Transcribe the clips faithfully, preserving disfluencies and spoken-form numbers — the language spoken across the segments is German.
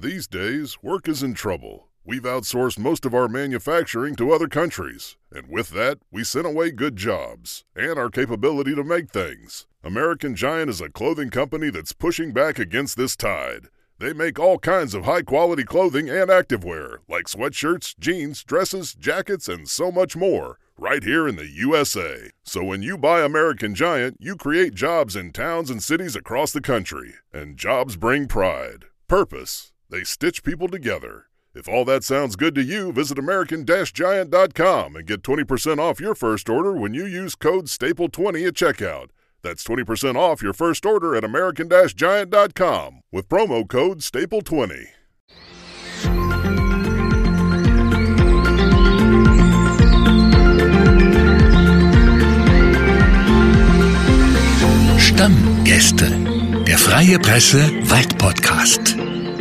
These days, work is in trouble. We've outsourced most of our manufacturing to other countries, and with that, we sent away good jobs and our capability to make things. American Giant is a clothing company that's pushing back against this tide. They make all kinds of high-quality clothing and activewear, like sweatshirts, jeans, dresses, jackets, and so much more, right here in the U S A. So when you buy American Giant, you create jobs in towns and cities across the country. And jobs bring pride, purpose. They stitch people together. If all that sounds good to you, visit American Giant dot com and get twenty percent off your first order when you use code staple twenty at checkout. That's twenty percent off your first order at American Giant dot com with promo code staple twenty. Stammgäste, der Freie Presse Waldpodcast.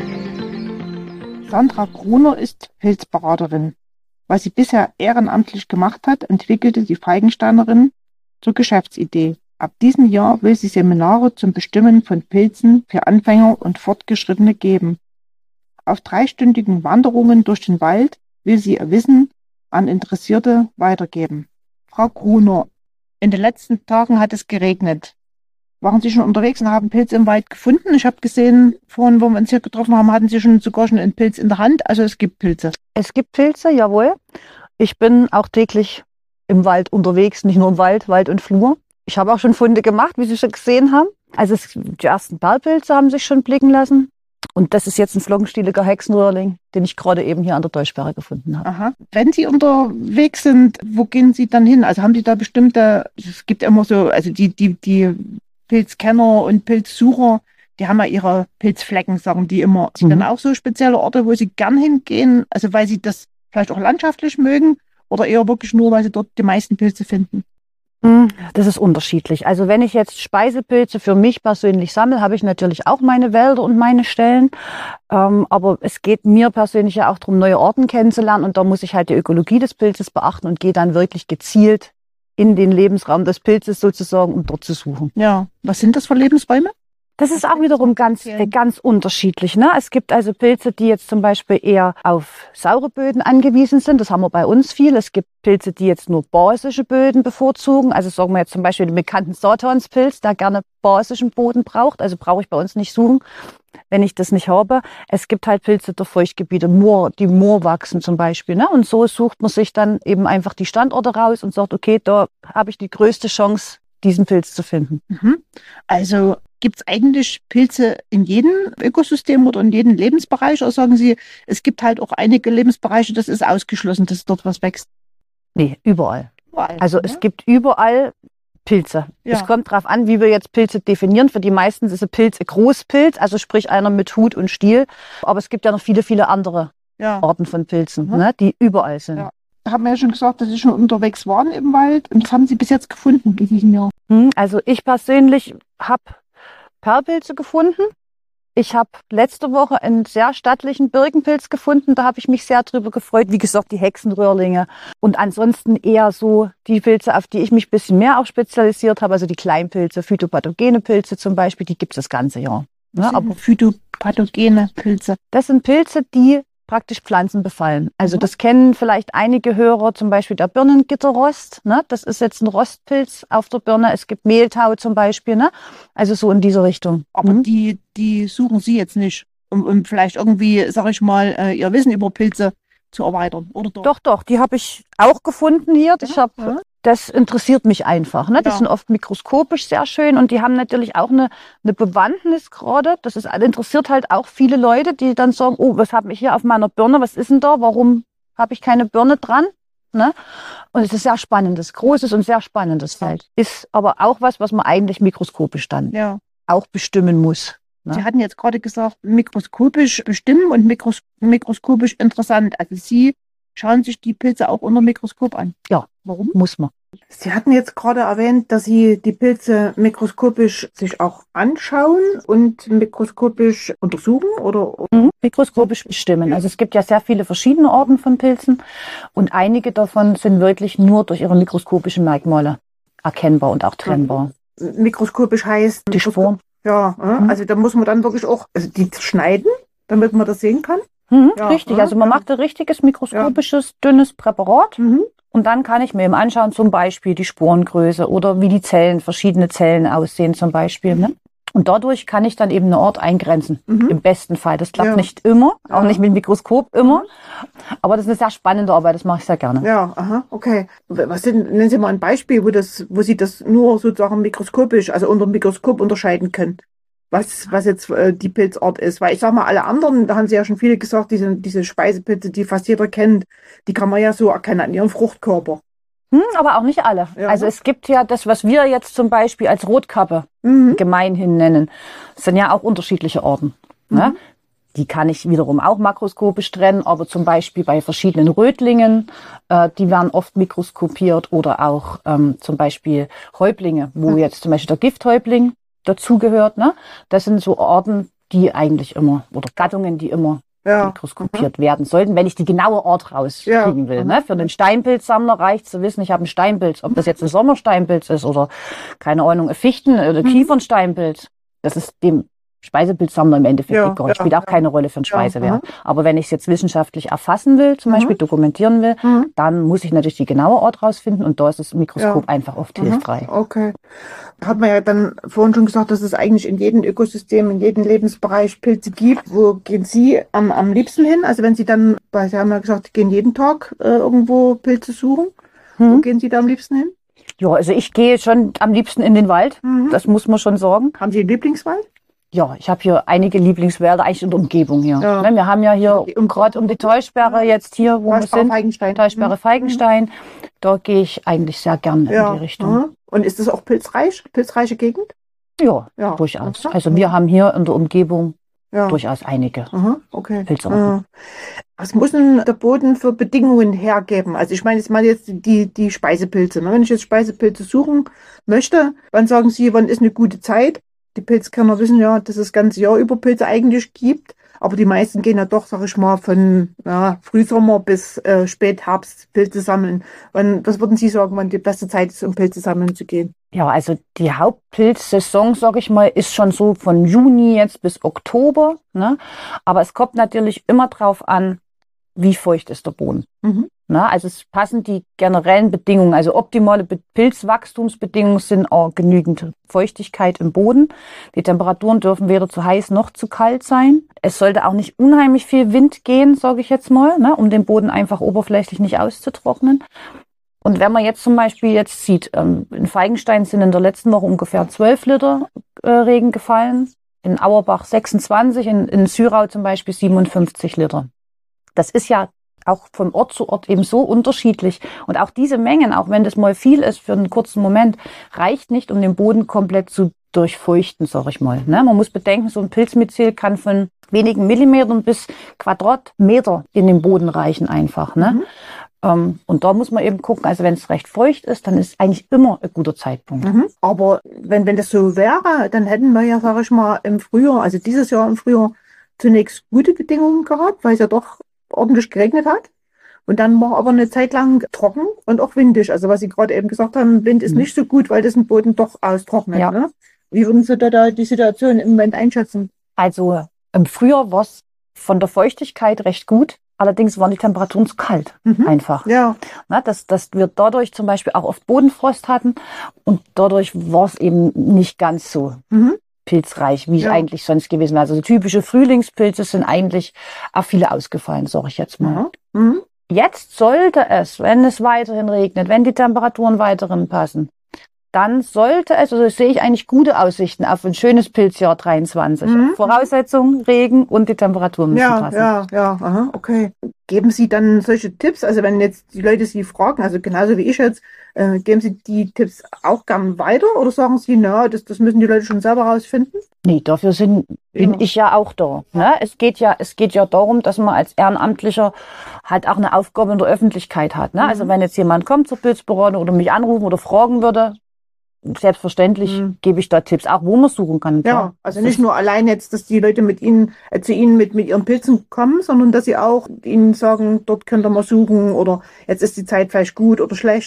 Sandra Gruner ist Pilzberaterin. Was sie bisher ehrenamtlich gemacht hat, entwickelte die Feigensteinerin zur Geschäftsidee. Ab diesem Jahr will sie Seminare zum Bestimmen von Pilzen für Anfänger und Fortgeschrittene geben. Auf dreistündigen Wanderungen durch den Wald will sie ihr Wissen an Interessierte weitergeben. Frau Gruner, in den letzten Tagen hat es geregnet. Waren Sie schon unterwegs und haben Pilze im Wald gefunden? Ich habe gesehen, vorhin, wo wir uns hier getroffen haben, hatten Sie schon sogar schon einen Pilz in der Hand. Also es gibt Pilze. Es gibt Pilze, jawohl. Ich bin auch täglich im Wald unterwegs, nicht nur im Wald, Wald und Flur. Ich habe auch schon Funde gemacht, wie Sie schon gesehen haben. Also es, die ersten Perlpilze haben sich schon blicken lassen. Und das ist jetzt ein flockenstieliger Hexenröhrling, den ich gerade eben hier an der Dolchsperre gefunden habe. Aha. Wenn Sie unterwegs sind, wo gehen Sie dann hin? Also haben Sie da bestimmte, es gibt immer so, also die, die, die Pilzkenner und Pilzsucher, die haben ja ihre Pilzflecken, sagen die immer. Sind mhm. dann auch so spezielle Orte, wo Sie gern hingehen? Also weil Sie das vielleicht auch landschaftlich mögen oder eher wirklich nur, weil Sie dort die meisten Pilze finden? Das ist unterschiedlich. Also wenn ich jetzt Speisepilze für mich persönlich sammle, habe ich natürlich auch meine Wälder und meine Stellen. Ähm, aber es geht mir persönlich ja auch darum, neue Orten kennenzulernen. Und da muss ich halt die Ökologie des Pilzes beachten und gehe dann wirklich gezielt in den Lebensraum des Pilzes sozusagen, um dort zu suchen. Ja, was sind das für Lebensräume? Das ist auch wiederum ganz, äh, ganz unterschiedlich, ne? Es gibt also Pilze, die jetzt zum Beispiel eher auf saure Böden angewiesen sind. Das haben wir bei uns viel. Es gibt Pilze, die jetzt nur basische Böden bevorzugen. Also sagen wir jetzt zum Beispiel den bekannten Satanspilz, der gerne basischen Boden braucht. Also brauche ich bei uns nicht suchen, wenn ich das nicht habe. Es gibt halt Pilze der Feuchtgebiete, Moor, die Moor wachsen zum Beispiel, ne? Und so sucht man sich dann eben einfach die Standorte raus und sagt, okay, da habe ich die größte Chance, diesen Pilz zu finden. Mhm. Also gibt es eigentlich Pilze in jedem Ökosystem oder in jedem Lebensbereich? Oder sagen Sie, es gibt halt auch einige Lebensbereiche, das ist ausgeschlossen, dass dort was wächst? Nee, überall. Überall, also ja? Es gibt überall Pilze. Ja. Es kommt darauf an, wie wir jetzt Pilze definieren. Für die meisten ist ein Pilz ein Großpilz, also sprich einer mit Hut und Stiel. Aber es gibt ja noch viele, viele andere ja. Arten von Pilzen, mhm. ne, die überall sind. Ja. Haben wir ja schon gesagt, dass Sie schon unterwegs waren im Wald. Und was haben Sie bis jetzt gefunden in diesem Jahr? Also ich persönlich habe Perlpilze gefunden. Ich habe letzte Woche einen sehr stattlichen Birkenpilz gefunden. Da habe ich mich sehr drüber gefreut. Wie gesagt, die Hexenröhrlinge. Und ansonsten eher so die Pilze, auf die ich mich ein bisschen mehr auch spezialisiert habe. Also die Kleinpilze, phytopathogene Pilze zum Beispiel, die gibt es das ganze Jahr. Was sind aber phytopathogene Pilze? Das sind Pilze, die praktisch Pflanzen befallen. Also mhm. das kennen vielleicht einige Hörer, zum Beispiel der Birnengitterrost. Ne? Das ist jetzt ein Rostpilz auf der Birne. Es gibt Mehltau zum Beispiel. Ne? Also so in diese Richtung. Aber mhm. die, die suchen Sie jetzt nicht, um, um vielleicht irgendwie, sag ich mal, äh, Ihr Wissen über Pilze zu erweitern, oder doch? Doch, doch. Die habe ich auch gefunden hier. Ich ja, hab, ja. Das interessiert mich einfach. Ne? Die ja. sind oft mikroskopisch sehr schön und die haben natürlich auch eine, eine Bewandtnis gerade. Das ist, interessiert halt auch viele Leute, die dann sagen, oh, was habe ich hier auf meiner Birne? Was ist denn da? Warum habe ich keine Birne dran? Ne? Und es ist sehr spannendes, großes und sehr spannendes Feld. Ist aber auch was, was man eigentlich mikroskopisch dann ja. auch bestimmen muss. Ne? Sie hatten jetzt gerade gesagt, mikroskopisch bestimmen und mikros mikroskopisch interessant. Also Sie schauen sich die Pilze auch unter Mikroskop an. Ja, warum? Muss man. Sie hatten jetzt gerade erwähnt, dass Sie die Pilze mikroskopisch sich auch anschauen und mikroskopisch untersuchen oder? Mhm. Mikroskopisch bestimmen. Also es gibt ja sehr viele verschiedene Arten von Pilzen und einige davon sind wirklich nur durch ihre mikroskopischen Merkmale erkennbar und auch trennbar. Mikroskopisch heißt? Die Sporen. Ja, mhm. Also da muss man dann wirklich auch also die schneiden. damit man das sehen kann? Mhm, Ja, richtig, ja, also man ja. macht ein richtiges mikroskopisches, dünnes Präparat. Mhm. Und dann kann ich mir eben anschauen, zum Beispiel die Sporengröße oder wie die Zellen, verschiedene Zellen aussehen zum Beispiel. Ne? Und dadurch kann ich dann eben einen Ort eingrenzen, Mhm. im besten Fall. Das klappt Ja. nicht immer, auch Ja. nicht mit dem Mikroskop immer. Aber das ist eine sehr spannende Arbeit, das mache ich sehr gerne. Ja, aha, okay. Was sind, nennen Sie mal ein Beispiel, wo das, wo Sie das nur sozusagen mikroskopisch, also unter dem Mikroskop unterscheiden können, was, was jetzt äh, die Pilzart ist. Weil ich sag mal, alle anderen, da haben Sie ja schon viele gesagt, diese, diese Speisepilze, die fast jeder kennt, die kann man ja so erkennen an ihrem Fruchtkörper. Hm, aber auch nicht alle. Ja. Also es gibt ja das, was wir jetzt zum Beispiel als Rotkappe Mhm. gemeinhin nennen. Das sind ja auch unterschiedliche Arten. Ne? Die kann ich wiederum auch makroskopisch trennen, aber zum Beispiel bei verschiedenen Rötlingen, äh, die werden oft mikroskopiert oder auch ähm, zum Beispiel Häuptlinge, wo Mhm. jetzt zum Beispiel der Gifthäuptling dazugehört. Ne? Das sind so Arten, die eigentlich immer, oder Gattungen, die immer Ja. mikroskopiert werden sollten, wenn ich die genaue Art rauskriegen Ja. will. Mhm. Ne? Für einen Steinpilzsammler reicht es zu wissen, ich habe einen Steinpilz. Ob das jetzt ein Sommersteinpilz ist oder, keine Ahnung, ein Fichten- oder Mhm. Kiefernsteinpilz. Das ist dem Speisepilzsammler im Endeffekt Ja, egal. ja, Spielt auch ja. keine Rolle für einen Ja, Speisewert. aha. Aber wenn ich es jetzt wissenschaftlich erfassen will, zum Mhm. Beispiel dokumentieren will, Mhm. dann muss ich natürlich die genaue Art rausfinden und da ist das Mikroskop Ja. einfach oft Mhm. hilfreich. Okay. Hat man ja dann vorhin schon gesagt, dass es eigentlich in jedem Ökosystem, in jedem Lebensbereich Pilze gibt. Wo gehen Sie am, am liebsten hin? Also wenn Sie dann, weil Sie haben ja gesagt, Sie gehen jeden Tag äh, irgendwo Pilze suchen. Wo Hm? gehen Sie da am liebsten hin? Ja, also ich gehe schon am liebsten in den Wald. Mhm. Das muss man schon sagen. Haben Sie einen Lieblingswald? Ja, ich habe hier einige Lieblingswälder, eigentlich in der Umgebung hier. Ja. Ne, wir haben ja hier Die um- gerade um die Talsperre jetzt hier, wo wir Talsperre sind, Feigenstein. Talsperre Feigenstein, da gehe ich eigentlich sehr gern Ja. in die Richtung. Mhm. Und ist das auch pilzreich? Pilzreiche Gegend? Ja, Ja. durchaus. Mhm. Also wir haben hier in der Umgebung Ja. durchaus einige. Mhm. Okay. Pilzarten. Mhm. Was muss denn der Boden für Bedingungen hergeben? Also ich meine jetzt mal jetzt die, die Speisepilze. Ne? Wenn ich jetzt Speisepilze suchen möchte, wann sagen Sie, wann ist eine gute Zeit? Die Pilzkenner wissen ja, dass es das ganze Jahr über Pilze eigentlich gibt. Aber die meisten gehen ja doch, sag ich mal, von ja, Frühsommer bis äh, Spätherbst Pilze sammeln. Wann, was würden Sie sagen, wann die beste Zeit ist, um Pilze sammeln zu gehen? Ja, also die Hauptpilzsaison, sag ich mal, ist schon so von Juni jetzt bis Oktober. Ne? Aber es kommt natürlich immer drauf an, wie feucht ist der Boden. Mhm. Na, also es passen die generellen Bedingungen, also optimale Be- Pilzwachstumsbedingungen sind auch genügend Feuchtigkeit im Boden. Die Temperaturen dürfen weder zu heiß noch zu kalt sein. Es sollte auch nicht unheimlich viel Wind gehen, sage ich jetzt mal, ne, um den Boden einfach oberflächlich nicht auszutrocknen. Und wenn man jetzt zum Beispiel jetzt sieht, ähm, in Feigenstein sind in der letzten Woche ungefähr zwölf Liter äh, Regen gefallen, in Auerbach sechsundzwanzig, in, in Syrau zum Beispiel siebenundfünfzig Liter. Das ist ja auch von Ort zu Ort eben so unterschiedlich. Und auch diese Mengen, auch wenn das mal viel ist für einen kurzen Moment, reicht nicht, um den Boden komplett zu durchfeuchten, sag ich mal. Ne? Man muss bedenken, so ein Pilzmyzel kann von wenigen Millimetern bis Quadratmeter in den Boden reichen einfach. Ne? Mhm. Ähm, und da muss man eben gucken, also wenn es recht feucht ist, dann ist eigentlich immer ein guter Zeitpunkt. Mhm. Aber wenn, wenn das so wäre, dann hätten wir ja, sag ich mal, im Frühjahr, also dieses Jahr im Frühjahr, zunächst gute Bedingungen gehabt, weil es ja doch ordentlich geregnet hat. Und dann war aber eine Zeit lang trocken und auch windig. Also was Sie gerade eben gesagt haben, Wind ist Mhm. nicht so gut, weil das den Boden doch austrocknet. Ja. Ne? Wie würden Sie da, da die Situation im Moment einschätzen? Also im Frühjahr war es von der Feuchtigkeit recht gut. Allerdings waren die Temperaturen zu kalt, Mhm. einfach. Ja. Na, dass, dass wir dadurch zum Beispiel auch oft Bodenfrost hatten und dadurch war es eben nicht ganz so Mhm. pilzreich, wie Ja. eigentlich sonst gewesen wäre. Also so typische Frühlingspilze sind eigentlich auch viele ausgefallen, sage ich jetzt mal. Mhm. Mhm. Jetzt sollte es, wenn es weiterhin regnet, wenn die Temperaturen weiterhin passen, dann sollte es, also sehe ich eigentlich gute Aussichten auf ein schönes Pilzjahr dreiundzwanzig. Mhm. Voraussetzung, Regen und die Temperaturen müssen Ja, passen. ja, ja, aha, okay. Geben Sie dann solche Tipps, also wenn jetzt die Leute Sie fragen, also genauso wie ich jetzt, äh, geben Sie die Tipps auch gern weiter oder sagen Sie, na, das, das müssen die Leute schon selber rausfinden? Nee, dafür sind, bin Ja. ich ja auch da. Ne? Es geht ja, es geht ja darum, dass man als Ehrenamtlicher halt auch eine Aufgabe in der Öffentlichkeit hat. Ne? Mhm. Also wenn jetzt jemand kommt zur Pilzberatung oder mich anrufen oder fragen würde, selbstverständlich Mhm. gebe ich da Tipps, auch wo man suchen kann. Ja, klar. also Das nicht ist- nur allein jetzt, dass die Leute mit Ihnen, äh, zu Ihnen mit, mit Ihren Pilzen kommen, sondern dass Sie auch Ihnen sagen, dort könnt ihr mal suchen oder jetzt ist die Zeit vielleicht gut oder schlecht.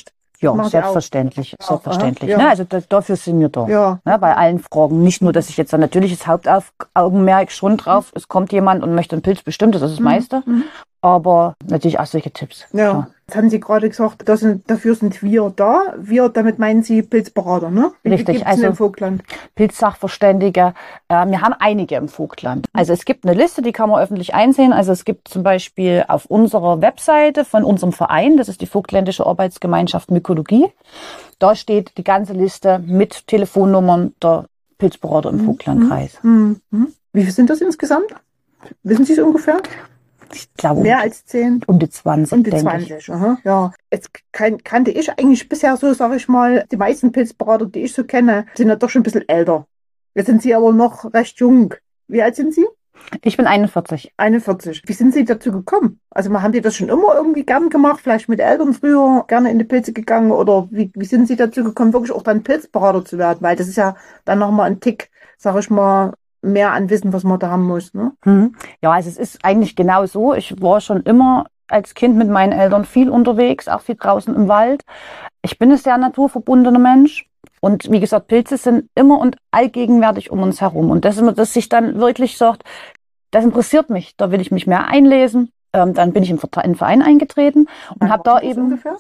Machen Ja, Sie selbstverständlich, auch. selbstverständlich. Aha, ja. Ne? Also da, dafür sind wir da. Ja. Ne? Bei allen Fragen. Nicht nur, dass ich jetzt dann natürlich das Hauptaugenmerk schon drauf, es kommt jemand und möchte einen Pilz bestimmt, das ist das meiste. Mhm. Aber natürlich auch solche Tipps. Ja. Klar. Jetzt haben Sie gerade gesagt, das sind, dafür sind wir da. Wir, damit meinen Sie Pilzberater, ne? Wie Richtig, gibt's denn also- im Vogtland? Pilzsachverständige. Äh, wir haben einige im Vogtland. Also es gibt eine Liste, die kann man öffentlich einsehen. Also es gibt zum Beispiel auf unserer Webseite von unserem Verein, das ist die Vogtländische Arbeitsgemeinschaft Mykologie, da steht die ganze Liste mit Telefonnummern der Pilzberater im Vogtlandkreis. Mhm. Mhm. Wie viel sind das insgesamt? Wissen Sie es ungefähr? Ich glaube, Mehr um, als zehn? um die zwanzig, Um die denke ich. zwanzig, aha, ja. Jetzt kan kannte ich eigentlich bisher so, sage ich mal, die meisten Pilzberater, die ich so kenne, sind ja doch schon ein bisschen älter. Jetzt sind Sie aber noch recht jung. Wie alt sind Sie? Ich bin einundvierzig. einundvierzig. Wie sind Sie dazu gekommen? Also haben Sie das schon immer irgendwie gern gemacht? Vielleicht mit Eltern früher gerne in die Pilze gegangen? Oder wie, wie sind Sie dazu gekommen, wirklich auch dann Pilzberater zu werden? Weil das ist ja dann nochmal ein Tick, sage ich mal, mehr an Wissen, was man da haben muss. Ne? Mhm. Ja, also es ist eigentlich genau so. Ich war schon immer als Kind mit meinen Eltern viel unterwegs, auch viel draußen im Wald. Ich bin ein sehr naturverbundener Mensch. Und wie gesagt, Pilze sind immer und allgegenwärtig um uns herum. Und das, dass sich dann wirklich sagt, das interessiert mich, da will ich mich mehr einlesen. Ähm, dann bin ich im Verein eingetreten und habe da eben ungefähr?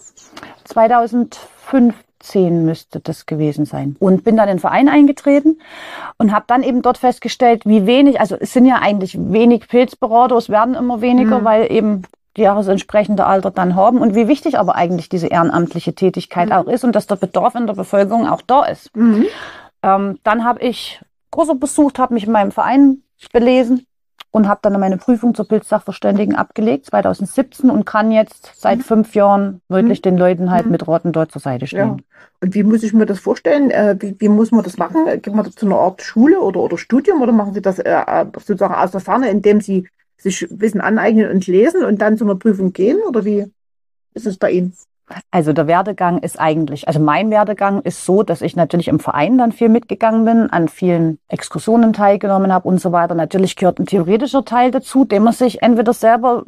zweitausendfünfzehn müsste das gewesen sein. Und bin dann in den Verein eingetreten und habe dann eben dort festgestellt, wie wenig, also es sind ja eigentlich wenig Pilzberater, es werden immer weniger, Mhm. weil eben die ja das entsprechende Alter dann haben und wie wichtig aber eigentlich diese ehrenamtliche Tätigkeit Mhm. auch ist und dass der Bedarf in der Bevölkerung auch da ist. Mhm. Ähm, dann habe ich Kurse besucht, habe mich in meinem Verein belesen und habe dann meine Prüfung zur Pilzsachverständigen abgelegt, zweitausendsiebzehn, und kann jetzt seit Mhm. fünf Jahren wirklich Mhm. den Leuten halt Mhm. mit Rat und Tat zur Seite Ja. stehen. Und wie muss ich mir das vorstellen? Äh, wie, wie muss man das machen? Äh, Geht man zu einer Art Schule oder, oder Studium oder machen Sie das äh, sozusagen aus der Ferne, indem Sie sich Wissen aneignen und lesen und dann zu einer Prüfung gehen? Oder wie ist es bei Ihnen? Also der Werdegang ist eigentlich, also mein Werdegang ist so, dass ich natürlich im Verein dann viel mitgegangen bin, an vielen Exkursionen teilgenommen habe und so weiter. Natürlich gehört ein theoretischer Teil dazu, den man sich entweder selber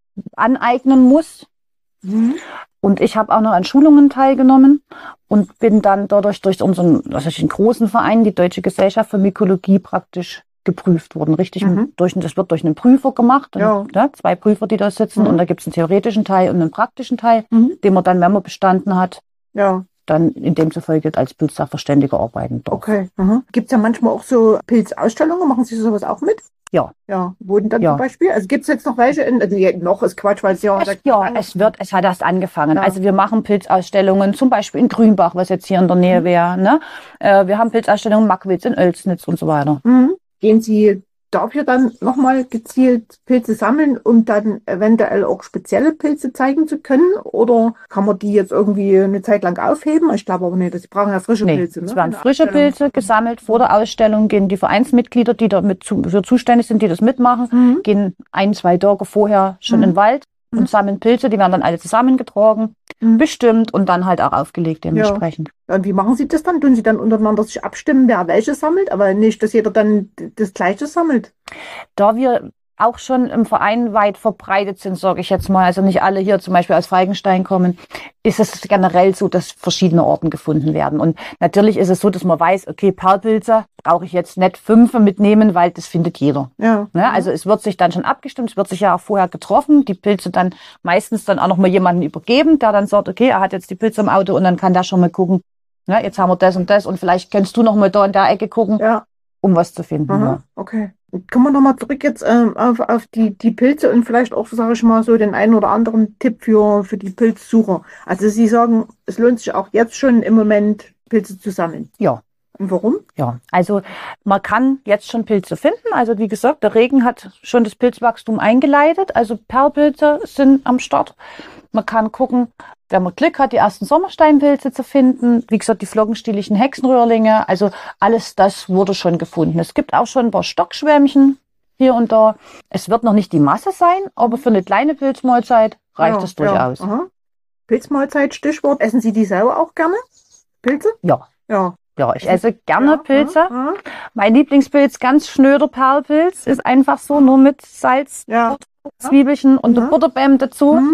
aneignen muss. Mhm. Und ich habe auch noch an Schulungen teilgenommen und bin dann dadurch durch unseren, also den großen Verein, die Deutsche Gesellschaft für Mykologie, praktisch geprüft worden. Richtig, Mhm. durch, das wird durch einen Prüfer gemacht. Und, Ja. ja, zwei Prüfer, die da sitzen. Mhm. Und da gibt es einen theoretischen Teil und einen praktischen Teil, Mhm. den man dann, wenn man bestanden hat, Ja, dann in dem zufolge als Pilzsachverständiger arbeiten darf. okay. Mhm. Gibt es ja manchmal auch so Pilzausstellungen, machen Sie sowas auch mit? Ja. Ja, wo denn dann Ja. zum Beispiel? Also gibt es jetzt noch welche? In, also ja, noch ist Quatsch, weil es ja... Es, ja, es wird, es hat erst angefangen. Ja. Also wir machen Pilzausstellungen, zum Beispiel in Grünbach, was jetzt hier in der Nähe wäre. Ne? Äh, wir haben Pilzausstellungen in Mackwitz, in Oelsnitz und so weiter. Mhm. Gehen Sie dafür dann nochmal gezielt Pilze sammeln, um dann eventuell auch spezielle Pilze zeigen zu können? Oder kann man die jetzt irgendwie eine Zeit lang aufheben? Ich glaube aber nicht, sie brauchen ja frische Nee, Pilze. Ne? es werden Für eine frische Ausstellung. Pilze gesammelt. Vor der Ausstellung gehen die Vereinsmitglieder, die damit zu, für zuständig sind, die das mitmachen, Mhm. gehen ein, zwei Tage vorher schon Mhm. in den Wald Mhm. und sammeln Pilze. Die werden dann alle zusammengetragen, Mhm. bestimmt und dann halt auch aufgelegt dementsprechend. Ja, und wie machen Sie das dann? Tun Sie dann untereinander sich abstimmen, wer welche sammelt? Aber nicht, dass jeder dann d- das Gleiche sammelt. Da wir auch schon im Verein weit verbreitet sind, sage ich jetzt mal, also nicht alle hier zum Beispiel aus Falkenstein kommen, ist es generell so, dass verschiedene Orten gefunden werden. Und natürlich ist es so, dass man weiß, okay, Perlpilze brauche ich jetzt nicht fünf mitnehmen, weil das findet jeder. Ja. Ne? Also es wird sich dann schon abgestimmt, es wird sich ja auch vorher getroffen, die Pilze dann meistens dann auch noch mal jemanden übergeben, der dann sagt, okay, er hat jetzt die Pilze im Auto und dann kann der schon mal gucken, ne, jetzt haben wir das und das und vielleicht kannst du noch mal da in der Ecke gucken, Ja. um was zu finden. Aha, Ja. okay. Kommen wir nochmal zurück jetzt ähm, auf, auf die, die Pilze und vielleicht auch, sage ich mal, so den einen oder anderen Tipp für, für die Pilzsucher. Also Sie sagen, es lohnt sich auch jetzt schon im Moment, Pilze zu sammeln. Ja. Und warum? Ja, also man kann jetzt schon Pilze finden. Also wie gesagt, der Regen hat schon das Pilzwachstum eingeleitet. Also Perlpilze sind am Start. Man kann gucken, wenn man Glück hat, die ersten Sommersteinpilze zu finden. Wie gesagt, die flockenstieligen Hexenröhrlinge. Also alles das wurde schon gefunden. Es gibt auch schon ein paar Stockschwämmchen hier und da. Es wird noch nicht die Masse sein, aber für eine kleine Pilzmahlzeit reicht Ja, es durchaus. Ja, aha. Pilzmahlzeit, Stichwort. Essen Sie die selber auch gerne? Pilze? Ja. Ja. Ja, ich esse gerne Ja, Pilze. Ja, Mein Lieblingspilz, ganz schnöder Perlpilz, ist einfach so nur mit Salz, ja. Zwiebelchen und Ja. der Butterbäm dazu. Mhm.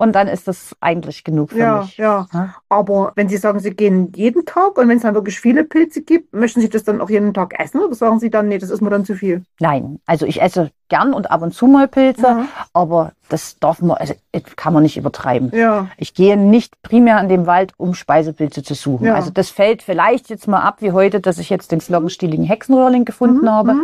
und dann ist das eigentlich genug für Ja, mich. ja. Ja. Aber wenn Sie sagen, Sie gehen jeden Tag und wenn es dann wirklich viele Pilze gibt, möchten Sie das dann auch jeden Tag essen oder sagen Sie dann, nee, das ist mir dann zu viel? Nein, also ich esse gern und ab und zu mal Pilze, Ja. aber das darf man, also das kann man nicht übertreiben. Ja, Ich gehe nicht primär in den Wald, um Speisepilze zu suchen. Ja. Also das fällt vielleicht jetzt mal ab, wie heute, dass ich jetzt den glockenstieligen Hexenröhrling gefunden Mhm, habe. mhm.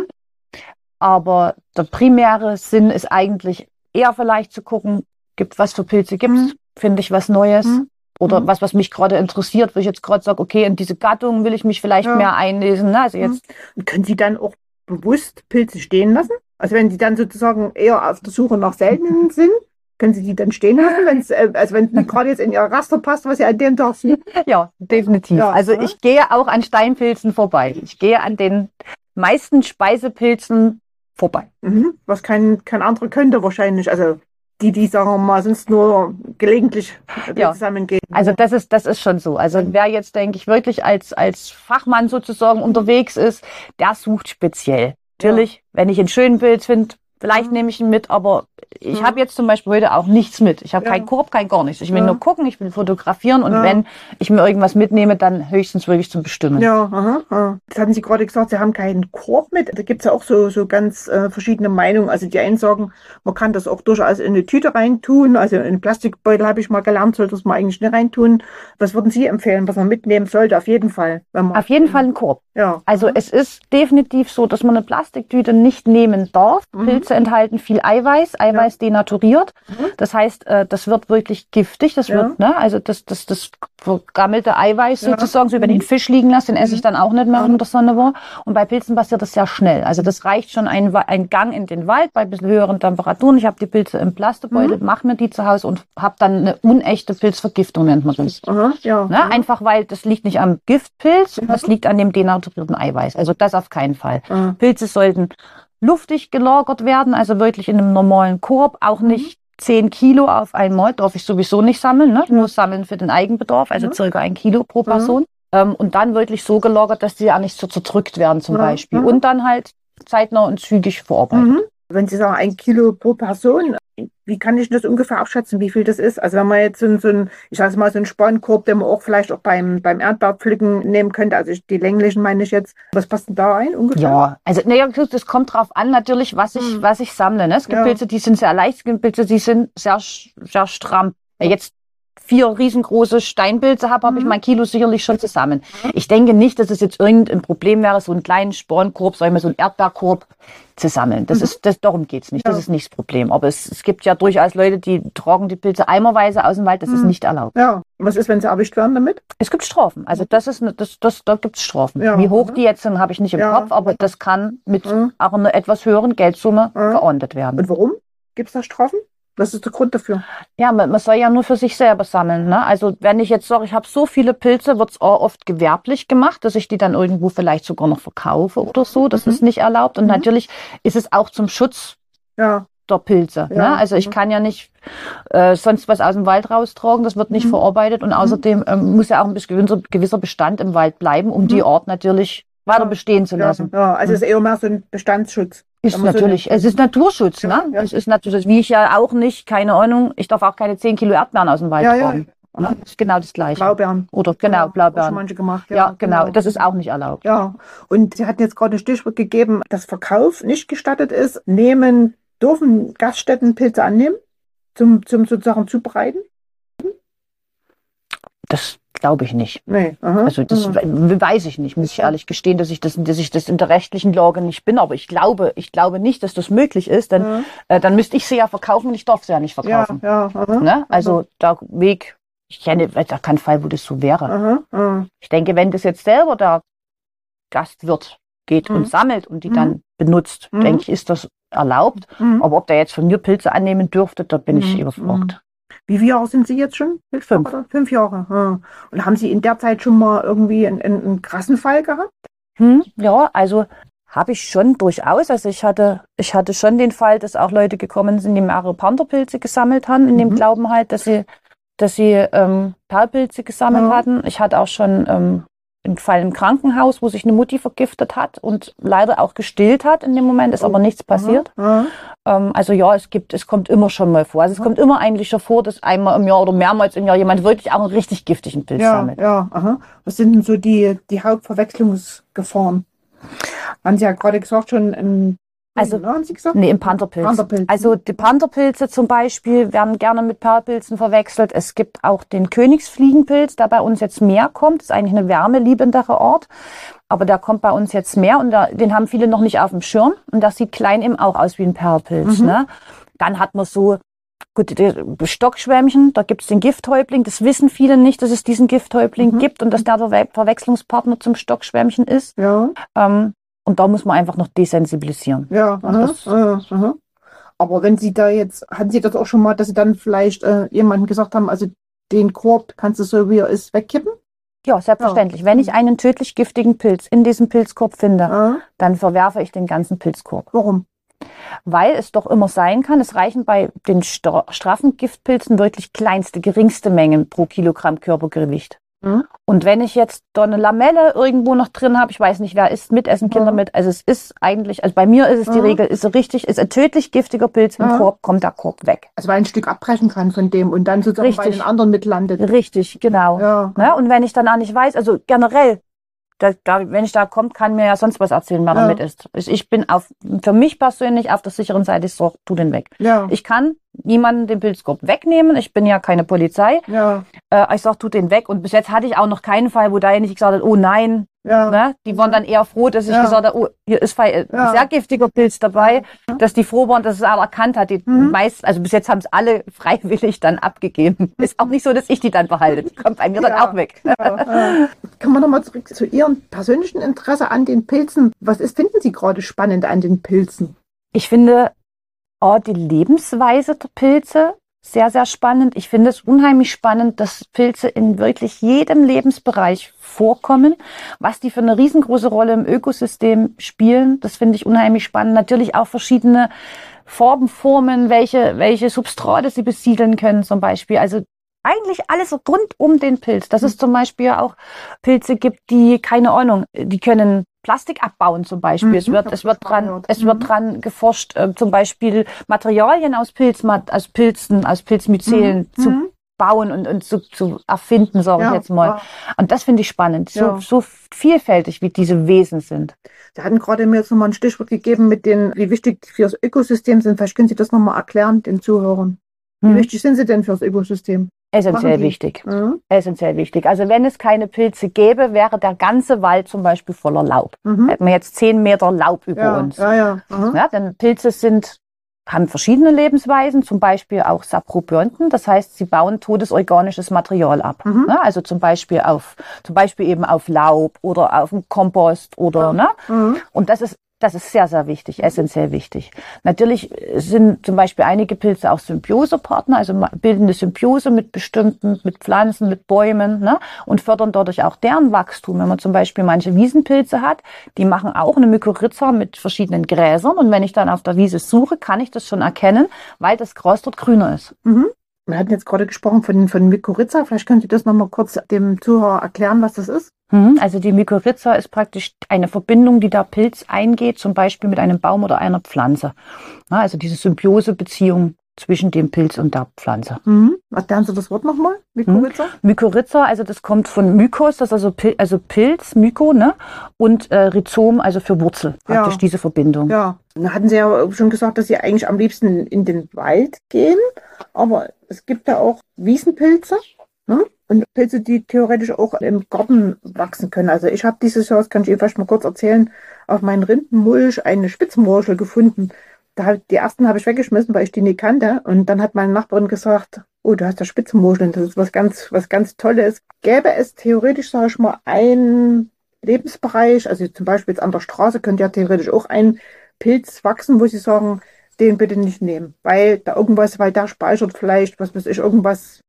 Aber der primäre Sinn ist eigentlich eher vielleicht zu gucken, gibt was für Pilze gibt's, Mhm. finde ich was Neues. Mhm. Oder Mhm. was, was mich gerade interessiert, wo ich jetzt gerade sage, okay, in diese Gattung will ich mich vielleicht Ja. mehr einlesen. Ne? Also jetzt, Und können Sie dann auch bewusst Pilze stehen lassen? Also wenn Sie dann sozusagen eher auf der Suche nach seltenen sind, können Sie die dann stehen lassen, wenn es äh, also wenn es nicht gerade jetzt in Ihr Raster passt, was Sie an dem Tag sehen? ja, definitiv. Ja, also ja. ich gehe auch an Steinpilzen vorbei. Ich gehe an den meisten Speisepilzen vorbei. Mhm. Was kein, kein anderer könnte wahrscheinlich. Also die, die sagen wir mal, sonst nur gelegentlich Ja. zusammengehen. Also das ist, das ist schon so. Also wer jetzt, denke ich, wirklich als, als Fachmann sozusagen unterwegs ist, der sucht speziell. Natürlich, wenn ich einen schönen Pilz finde, vielleicht Mhm. nehme ich ihn mit, aber ich Mhm. habe jetzt zum Beispiel heute auch nichts mit. Ich habe Ja. keinen Korb, kein gar nichts. Ich will Ja. nur gucken, ich will fotografieren und Ja. wenn ich mir irgendwas mitnehme, dann höchstens wirklich zum Bestimmen. Ja, aha, aha. Das hatten Sie gerade gesagt, Sie haben keinen Korb mit. Da gibt es ja auch so, so ganz äh, verschiedene Meinungen. Also die einen sagen, man kann das auch durchaus in eine Tüte reintun. Also in einen Plastikbeutel habe ich mal gelernt, sollte das man eigentlich nicht reintun. Was würden Sie empfehlen, was man mitnehmen sollte? Auf jeden Fall. Wenn man, Auf jeden Fall ein Korb. Ja. Also aha. es ist definitiv so, dass man eine Plastiktüte nicht nehmen darf. Mhm. Pilze enthalten viel Eiweiß, Eiweiß denaturiert. Mhm. Das heißt, äh, das wird wirklich giftig. Das Ja. wird, ne, also das, das, das vergammelte Eiweiß Ja. sozusagen, so über Mhm. den Fisch liegen lassen, den esse ich dann auch nicht mehr, Mhm. wenn in der Sonne war. Und bei Pilzen passiert das sehr schnell. Also das reicht schon ein, Wa- ein Gang in den Wald bei ein bisschen höheren Temperaturen. Ich habe die Pilze im Plastikbeutel, Mhm. mache mir die zu Hause und habe dann eine unechte Pilzvergiftung, nennt man das. Aha, ja. Ne? aha. Einfach weil das liegt nicht am Giftpilz, Mhm. das liegt an dem denaturierten Eiweiß. Also das auf keinen Fall. Aha. Pilze sollten luftig gelagert werden, also wirklich in einem normalen Korb, auch nicht zehn Kilo auf einmal, darf ich sowieso nicht sammeln, ne? Nur sammeln für den Eigenbedarf, also Mhm. circa ein Kilo pro Mhm. Person. Ähm, und dann wirklich so gelagert, dass die ja nicht so zerdrückt werden zum Mhm. Beispiel. Mhm. Und dann halt zeitnah und zügig verarbeitet. Mhm. Wenn Sie sagen, ein Kilo pro Person, wie kann ich das ungefähr abschätzen, wie viel das ist? Also wenn man jetzt so ein, so ein ich sage mal, so einen Spankorb, den man auch vielleicht auch beim, beim Erdbeerpflücken nehmen könnte, also ich- die länglichen meine ich jetzt, was passt denn da ein ungefähr? Ja, also naja, das kommt drauf an natürlich, was ich, Mhm. was ich sammle. Ne? Es gibt Ja. Pilze, die sind sehr leicht, es gibt Pilze, die sind sehr, sch- sehr stramm. Wenn ich jetzt vier riesengroße Steinpilze habe, habe ich Mhm. mein Kilo sicherlich schon zusammen. Ich denke nicht, dass es jetzt irgendein Problem wäre, so einen kleinen Spornkorb, sagen wir so einen Erdbeerkorb zu sammeln. Das Mhm. ist, das, darum geht's nicht. Das Ja. ist nicht das Problem. Aber es, es gibt ja durchaus Leute, die tragen die Pilze eimerweise aus dem Wald. Das ist Mhm. nicht erlaubt. Ja. Und was ist, wenn sie erwischt werden damit? Es gibt Strafen. Also das ist, ne- das, das, da gibt's Strafen. Ja. Wie hoch die jetzt sind, habe ich nicht im Ja. Kopf, aber das kann mit Mhm. auch einer etwas höheren Geldsumme Mhm. geahndet werden. Und warum? Gibt es da Strafen? Was ist der Grund dafür? Ja, man, man soll ja nur für sich selber sammeln. Ne? Also wenn ich jetzt sage, ich habe so viele Pilze, wird's auch oft gewerblich gemacht, dass ich die dann irgendwo vielleicht sogar noch verkaufe oder so. Das Mhm. ist nicht erlaubt. Und Mhm. natürlich ist es auch zum Schutz Ja. der Pilze. Ja. Ne? Also ich Mhm. kann ja nicht äh, sonst was aus dem Wald raustragen, das wird nicht Mhm. verarbeitet. Und außerdem ähm, muss ja auch ein gewisser, gewisser Bestand im Wald bleiben, um die Mhm. Art natürlich weiter Ja. bestehen zu Ja, lassen. ja, also es ist eher mehr so ein Bestandsschutz. Ist Wenn man so natürlich, eine- es ist Naturschutz, Ja, ne? ja. Es ist natürlich, wie ich ja auch nicht, keine Ahnung, ich darf auch keine zehn Kilo Erdbeeren aus dem Wald Ja, ja. tragen. Ne? Das ist genau das Gleiche. Blaubeeren. Oder genau, Ja, auch schon Blaubeeren. manche gemacht. Ja, genau, das ist auch nicht erlaubt. Ja, und Sie hatten jetzt gerade ein Stichwort gegeben, dass Verkauf nicht gestattet ist. Nehmen, dürfen Gaststätten Pilze annehmen, zum, zum sozusagen Zubereiten? Das glaube ich nicht. Nee. Aha. Also das Mhm. we- weiß ich nicht, muss ich ehrlich gestehen, dass ich das, dass ich das in der rechtlichen Lage nicht bin. Aber ich glaube, ich glaube nicht, dass das möglich ist, denn Ja. äh, dann müsste ich sie ja verkaufen und ich darf sie ja nicht Ja, verkaufen. ja. Aha. Ne? Also der Weg, ich kenne da keinen Fall, wo das so wäre. Aha. Aha. Ich denke, wenn das jetzt selber der Gastwirt geht Mhm. und sammelt und die Mhm. dann benutzt, Mhm. denke ich, ist das erlaubt. Mhm. Aber ob der jetzt von mir Pilze annehmen dürfte, da bin ich Mhm. überfragt. Wie viele Jahre sind Sie jetzt schon? Fünf. Oder? Fünf Jahre. Ja. Und haben Sie in der Zeit schon mal irgendwie einen, einen, einen krassen Fall gehabt? Hm, ja, also habe ich schon durchaus. Also ich hatte, ich hatte schon den Fall, dass auch Leute gekommen sind, die mehrere Pantherpilze gesammelt haben, in Mhm. dem Glauben halt, dass sie, dass sie ähm, Perlpilze gesammelt Ja. hatten. Ich hatte auch schon ähm, ein Fall im Krankenhaus, wo sich eine Mutti vergiftet hat und leider auch gestillt hat in dem Moment, ist oh. aber nichts passiert. Mhm. Ähm, also ja, es gibt, es kommt immer schon mal vor. Also es mhm. kommt immer eigentlich schon vor, dass einmal im Jahr oder mehrmals im Jahr jemand wirklich auch einen richtig giftigen Pilz ja, sammelt. Ja, aha. Was sind denn so die, die Hauptverwechslungsgefahren? Haben Sie ja gerade gesagt, schon ein Also, ne, haben Sie gesagt? Nee, im Pantherpilz. Pantherpilz. Also die Pantherpilze zum Beispiel werden gerne mit Perlpilzen verwechselt. Es gibt auch den Königsfliegenpilz, der bei uns jetzt mehr kommt. Das ist eigentlich eine wärmeliebendere Art. Aber der kommt bei uns jetzt mehr und da, den haben viele noch nicht auf dem Schirm. Und das sieht klein eben auch aus wie ein Perlpilz. Mhm. Ne? Dann hat man so, gut, die Stockschwämmchen, da gibt es den Gifthäuptling. Das wissen viele nicht, dass es diesen Gifthäuptling mhm. gibt und dass der der Verwechslungspartner zum Stockschwämmchen ist. Ja. Ähm, Und da muss man einfach noch desensibilisieren. Ja, aha, das, aha, aha. Aber wenn Sie da jetzt, hatten Sie das auch schon mal, dass Sie dann vielleicht äh, jemandem gesagt haben, also den Korb kannst du so wie er ist wegkippen? Ja, selbstverständlich. Ja. Wenn ich einen tödlich giftigen Pilz in diesem Pilzkorb finde, ja. dann verwerfe ich den ganzen Pilzkorb. Warum? Weil es doch immer sein kann, es reichen bei den straffen Giftpilzen wirklich kleinste, geringste Mengen pro Kilogramm Körpergewicht. Mhm. Und wenn ich jetzt da eine Lamelle irgendwo noch drin habe, ich weiß nicht, wer isst mit, essen Kinder mhm. mit, also es ist eigentlich, also bei mir ist es die mhm. Regel, ist so richtig, ist ein tödlich giftiger Pilz im mhm. Korb, kommt der Korb weg. Also weil ein Stück abbrechen kann von dem und dann sozusagen richtig. Bei den anderen mitlandet. Richtig, genau. Ja. Ne? Und wenn ich dann auch nicht weiß, also generell, Da, da, wenn ich da komme, kann mir ja sonst was erzählen, wer ja. damit ist. Ich, ich bin auf, für mich persönlich auf der sicheren Seite, ich sage, tu den weg. Ja. Ich kann niemanden den Pilzkorb wegnehmen, ich bin ja keine Polizei. Ja. Äh, ich sage, tu den weg. Und bis jetzt hatte ich auch noch keinen Fall, wo da nicht gesagt hat, oh nein. Ja. Ne? Die waren dann eher froh, dass ich ja. gesagt habe, oh, hier ist ein ja. sehr giftiger Pilz dabei, ja. dass die froh waren, dass es auch erkannt hat. Die mhm. meist, also bis jetzt haben es alle freiwillig dann abgegeben. Mhm. Ist auch nicht so, dass ich die dann behalte. Die kommt bei mir ja. dann auch weg. Ja. Ja. Kann man nochmal zurück zu Ihrem persönlichen Interesse an den Pilzen. Was ist, finden Sie gerade spannend an den Pilzen? Ich finde oh, die Lebensweise der Pilze sehr, sehr spannend. Ich finde es unheimlich spannend, dass Pilze in wirklich jedem Lebensbereich vorkommen. Was die für eine riesengroße Rolle im Ökosystem spielen, das finde ich unheimlich spannend. Natürlich auch verschiedene Formen, Formen, welche, welche Substrate sie besiedeln können zum Beispiel. Also eigentlich alles rund um den Pilz. Dass es zum Beispiel auch Pilze gibt, die, keine Ahnung, die können Plastik abbauen zum Beispiel. Mhm, es wird, es wird dran, es wird mhm. dran geforscht, äh, zum Beispiel Materialien aus Pilzmat, aus Pilzen, aus Pilzmycelen mhm. zu bauen und, und zu, zu erfinden, sage ja, ich jetzt mal. Ja. Und das finde ich spannend, so, ja. so vielfältig, wie diese Wesen sind. Sie hatten gerade mir jetzt nochmal ein Stichwort gegeben mit den, wie wichtig die für das Ökosystem sind. Vielleicht können Sie das nochmal erklären, den Zuhörern. Wie mhm. wichtig sind sie denn für das Ökosystem? Essentiell wichtig. Mhm. Essentiell wichtig. Also wenn es keine Pilze gäbe, wäre der ganze Wald zum Beispiel voller Laub. Mhm. Hätten wir jetzt zehn Meter Laub über ja, uns. Ja, ja. Mhm. Ja, denn Pilze sind, haben verschiedene Lebensweisen, zum Beispiel auch Saprobionten. Das heißt, sie bauen todesorganisches Material ab. Mhm. Ja, also zum Beispiel auf, zum Beispiel eben auf Laub oder auf dem Kompost oder, ja. ne? Mhm. Und das ist Das ist sehr, sehr wichtig, essentiell wichtig. Natürlich sind zum Beispiel einige Pilze auch Symbiosepartner, also bilden eine Symbiose mit bestimmten, mit Pflanzen, mit Bäumen, ne? Und fördern dadurch auch deren Wachstum. Wenn man zum Beispiel manche Wiesenpilze hat, die machen auch eine Mykorrhiza mit verschiedenen Gräsern. Und wenn ich dann auf der Wiese suche, kann ich das schon erkennen, weil das Gras dort grüner ist. Mhm. Wir hatten jetzt gerade gesprochen von, von Mykorrhiza. Vielleicht könnt ihr das nochmal kurz dem Zuhörer erklären, was das ist. Also die Mykorrhiza ist praktisch eine Verbindung, die der Pilz eingeht, zum Beispiel mit einem Baum oder einer Pflanze. Also diese Symbiosebeziehung zwischen dem Pilz und der Pflanze. Mhm. Erklären Sie das Wort nochmal, Mykorrhiza? Mhm. Mykorrhiza, also das kommt von Mykos, das ist also, Pil also Pilz, Myko, ne? Und äh, Rhizom, also für Wurzel, praktisch ja. diese Verbindung. Ja, da hatten Sie ja schon gesagt, dass Sie eigentlich am liebsten in den Wald gehen, aber es gibt ja auch Wiesenpilze, ne? Und Pilze, die theoretisch auch im Garten wachsen können. Also ich habe dieses Jahr, das kann ich Ihnen vielleicht mal kurz erzählen, auf meinen Rindenmulch eine Spitzmorchel gefunden. Da hab, die ersten habe ich weggeschmissen, weil ich die nicht kannte. Und dann hat meine Nachbarin gesagt, oh, du hast da Spitzmorcheln, das ist was ganz, was ganz Tolles. Gäbe es theoretisch, sage ich mal, einen Lebensbereich, also zum Beispiel jetzt an der Straße könnte ja theoretisch auch ein Pilz wachsen, wo Sie sagen, den bitte nicht nehmen, weil da irgendwas, weil der speichert vielleicht, was weiß ich, irgendwas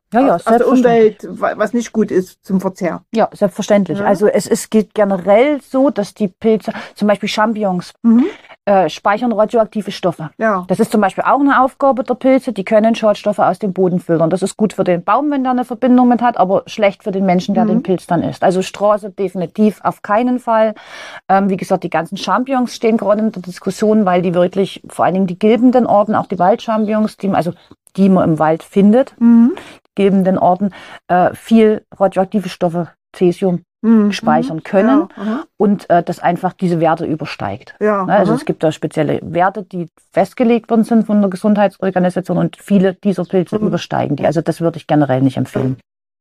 Ja, ja, aus, aus der Umwelt, was nicht gut ist zum Verzehr. Ja, selbstverständlich. Ja. Also es, es geht generell so, dass die Pilze, zum Beispiel Champignons, Mhm. äh, speichern radioaktive Stoffe. Ja. Das ist zum Beispiel auch eine Aufgabe der Pilze, die können Schadstoffe aus dem Boden filtern. Das ist gut für den Baum, wenn der eine Verbindung mit hat, aber schlecht für den Menschen, der Mhm. den Pilz dann isst. Also Straße definitiv auf keinen Fall. Ähm, wie gesagt, die ganzen Champignons stehen gerade in der Diskussion, weil die wirklich, vor allen Dingen die gilbenden Arten, auch die Waldchampignons, die, also die man im Wald findet, Mhm. gilbenden Orten, äh, viel radioaktive Stoffe, Cäsium, Mhm. speichern können Ja. Aha. und äh, das einfach diese Werte übersteigt. Ja. Ne, also aha. es gibt da spezielle Werte, die festgelegt worden sind von der Gesundheitsorganisation und viele dieser Pilze Mhm. übersteigen die. Also das würde ich generell nicht empfehlen.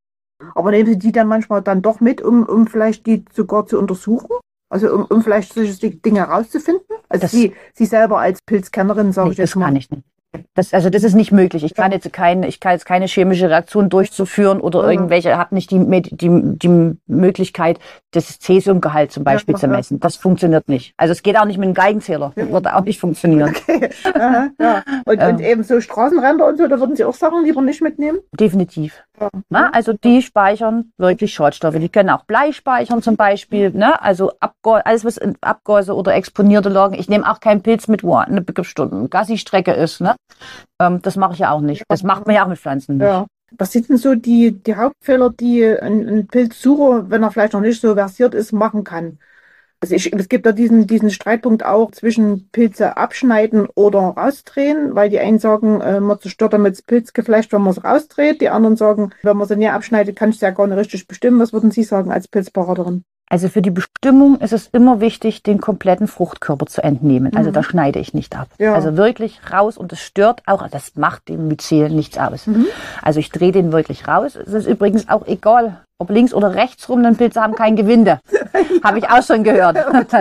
Aber nehmen Sie die dann manchmal dann doch mit, um, um vielleicht die sogar zu untersuchen? Also um, um vielleicht solche Dinge herauszufinden? Also Das- Sie, Sie selber als Pilzkennerin, sage Nee, ich jetzt das mal. kann ich nicht. Das, also das ist nicht möglich. Ich kann Ja. jetzt keine, ich kann jetzt keine chemische Reaktion durchzuführen oder Mhm. irgendwelche, habe nicht die, Med- die, die Möglichkeit, das Cäsiumgehalt zum Beispiel Ja, zu ja. messen. Das funktioniert nicht. Also es geht auch nicht mit einem Geigenzähler. Das würde auch nicht funktionieren. Okay. Aha, ja. Und, Ähm. und eben so Straßenränder und so, da würden Sie auch Sachen lieber nicht mitnehmen? Definitiv. Ja. Na, also die speichern wirklich Schadstoffe. Die können auch Blei speichern zum Beispiel. Ne? Also Abga alles, was in Abgase oder exponierte Lagen. Ich nehme auch keinen Pilz mit, wo eine bestimmte Gassi-Strecke ist. Ne? Ähm, das mache ich ja auch nicht. Das macht man ja auch mit Pflanzen nicht. Ja. Was sind denn so die, die Hauptfehler, die ein, ein Pilzsucher, wenn er vielleicht noch nicht so versiert ist, machen kann? Also ich, es gibt ja diesen, diesen Streitpunkt auch zwischen Pilze abschneiden oder rausdrehen, weil die einen sagen, äh, man zerstört damit das Pilzgeflecht, wenn man es rausdreht. Die anderen sagen, wenn man es näher abschneidet, kann ich es ja gar nicht richtig bestimmen. Was würden Sie sagen als Pilzberaterin? Also für die Bestimmung ist es immer wichtig, den kompletten Fruchtkörper zu entnehmen. Also Mhm. da schneide ich nicht ab. Ja. Also wirklich raus und es stört auch, das macht dem Myzel nichts aus. Mhm. Also ich drehe den wirklich raus. Es ist übrigens auch egal, ob links oder rechts rum, denn Pilze haben kein Gewinde. Habe ich auch schon gehört.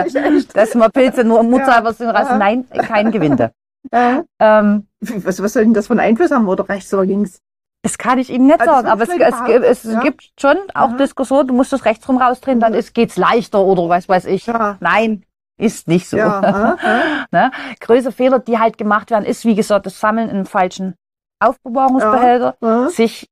Dass man Pilze nur im Mutterhalbversion raus. Aha. Nein, kein Gewinde. Äh, Ähm, was, was soll denn das von Einfluss haben, oder rechts oder links? Das kann ich Ihnen nicht Also sagen, aber es, fünf Leute es, gibt- es behaupten, ja. gibt schon auch Aha. Diskussionen, du musst das rechts rum rausdrehen, dann ist, geht's leichter oder was weiß ich. Ja. Nein, ist nicht so. Ja, aha, aha. Ne? Größere Fehler, die halt gemacht werden, ist wie gesagt das Sammeln in einem falschen Aufbewahrungsbehälter, Ja. sich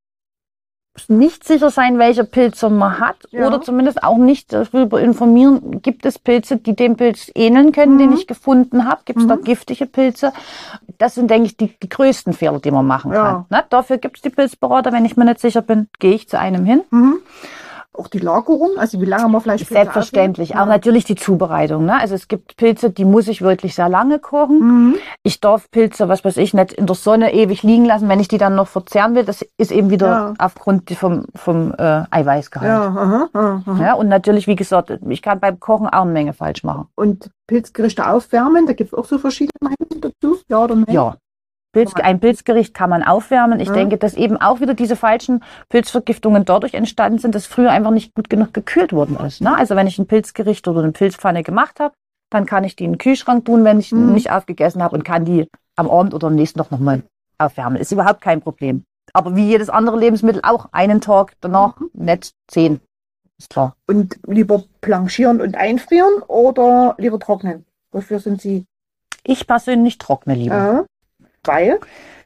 nicht sicher sein, welcher Pilze man hat Ja. oder zumindest auch nicht darüber informieren, gibt es Pilze, die dem Pilz ähneln können, Mhm. den ich gefunden habe, gibt es Mhm. da giftige Pilze. Das sind, denke ich, die, die größten Fehler, die man machen Ja. kann. Ne? Dafür gibt es die Pilzberater, wenn ich mir nicht sicher bin, gehe ich zu einem hin. Mhm. Auch die Lagerung, also wie lange man vielleicht Pilze Selbstverständlich. aufhält. Auch natürlich die Zubereitung. Ne? Also es gibt Pilze, die muss ich wirklich sehr lange kochen. Mhm. Ich darf Pilze, was weiß ich, nicht in der Sonne ewig liegen lassen, wenn ich die dann noch verzehren will. Das ist eben wieder Ja. aufgrund vom, vom äh, Eiweißgehalt. Ja, aha, aha, aha. Ja, und natürlich, wie gesagt, ich kann beim Kochen auch eine Menge falsch machen. Und Pilzgerichte aufwärmen, da gibt es auch so verschiedene Meinungen dazu, ja oder nein? Ja. Pilz, ein Pilzgericht kann man aufwärmen. Ich Ja. denke, dass eben auch wieder diese falschen Pilzvergiftungen dadurch entstanden sind, dass früher einfach nicht gut genug gekühlt worden ist. Ne? Also wenn ich ein Pilzgericht oder eine Pilzpfanne gemacht habe, dann kann ich die in den Kühlschrank tun, wenn ich Mhm. nicht aufgegessen habe und kann die am Abend oder am nächsten Tag nochmal aufwärmen. Ist überhaupt kein Problem. Aber wie jedes andere Lebensmittel auch einen Tag danach, nicht zehn. Ist klar. Und lieber blanchieren und einfrieren oder lieber trocknen? Wofür sind Sie? Ich persönlich trockne lieber. Äh, weil?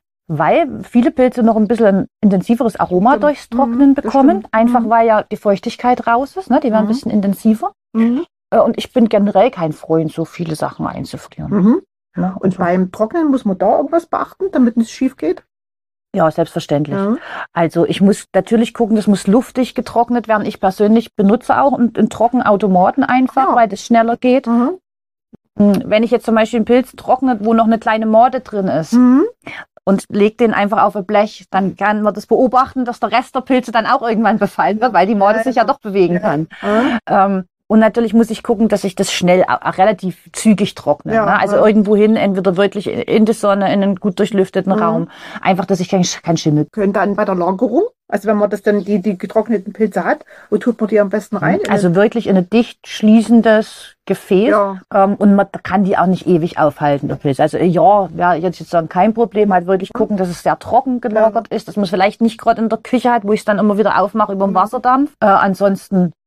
Weil viele Pilze noch ein bisschen ein intensiveres Aroma Stimmt. durchs Trocknen Mhm, das bekommen. stimmt. Einfach Mhm. weil ja die Feuchtigkeit raus ist. Ne? Die werden Mhm. ein bisschen intensiver. Mhm. Äh, Und ich bin generell kein Freund, so viele Sachen einzufrieren. Mhm. Ne? Und beim Trocknen muss man da irgendwas beachten, damit es schief geht? Ja, selbstverständlich. Ja. Also ich muss natürlich gucken, das muss luftig getrocknet werden. Ich persönlich benutze auch einen, einen Trockenautomaten einfach, Ja. weil das schneller geht. Mhm. Hm, Wenn ich jetzt zum Beispiel einen Pilz trocknet, wo noch eine kleine Morde drin ist Mhm. und leg den einfach auf ein Blech, dann kann man das beobachten, dass der Rest der Pilze dann auch irgendwann befallen wird, weil die Morde Ja, sich ja ja. doch bewegen Ja. kann. Mhm. Ähm, und natürlich muss ich gucken, dass ich das schnell, auch relativ zügig trockne. Ja, ne? Also ja. irgendwo hin, entweder wirklich in die Sonne, in einen gut durchlüfteten Mhm. Raum. Einfach, dass ich kein, kein Schimmel. Können dann bei der Lagerung, also wenn man das dann die, die getrockneten Pilze hat, wo tut man die am besten rein? In Also wirklich in ein dicht schließendes Gefäß. Ja. Ähm, und man kann die auch nicht ewig aufhalten, der Pilz. Also ja, wäre jetzt jetzt sagen, kein Problem, halt wirklich gucken, dass es sehr trocken gelagert ist, dass man es vielleicht nicht gerade in der Küche hat, wo ich es dann immer wieder aufmache über den Wasserdampf. Äh, ansonsten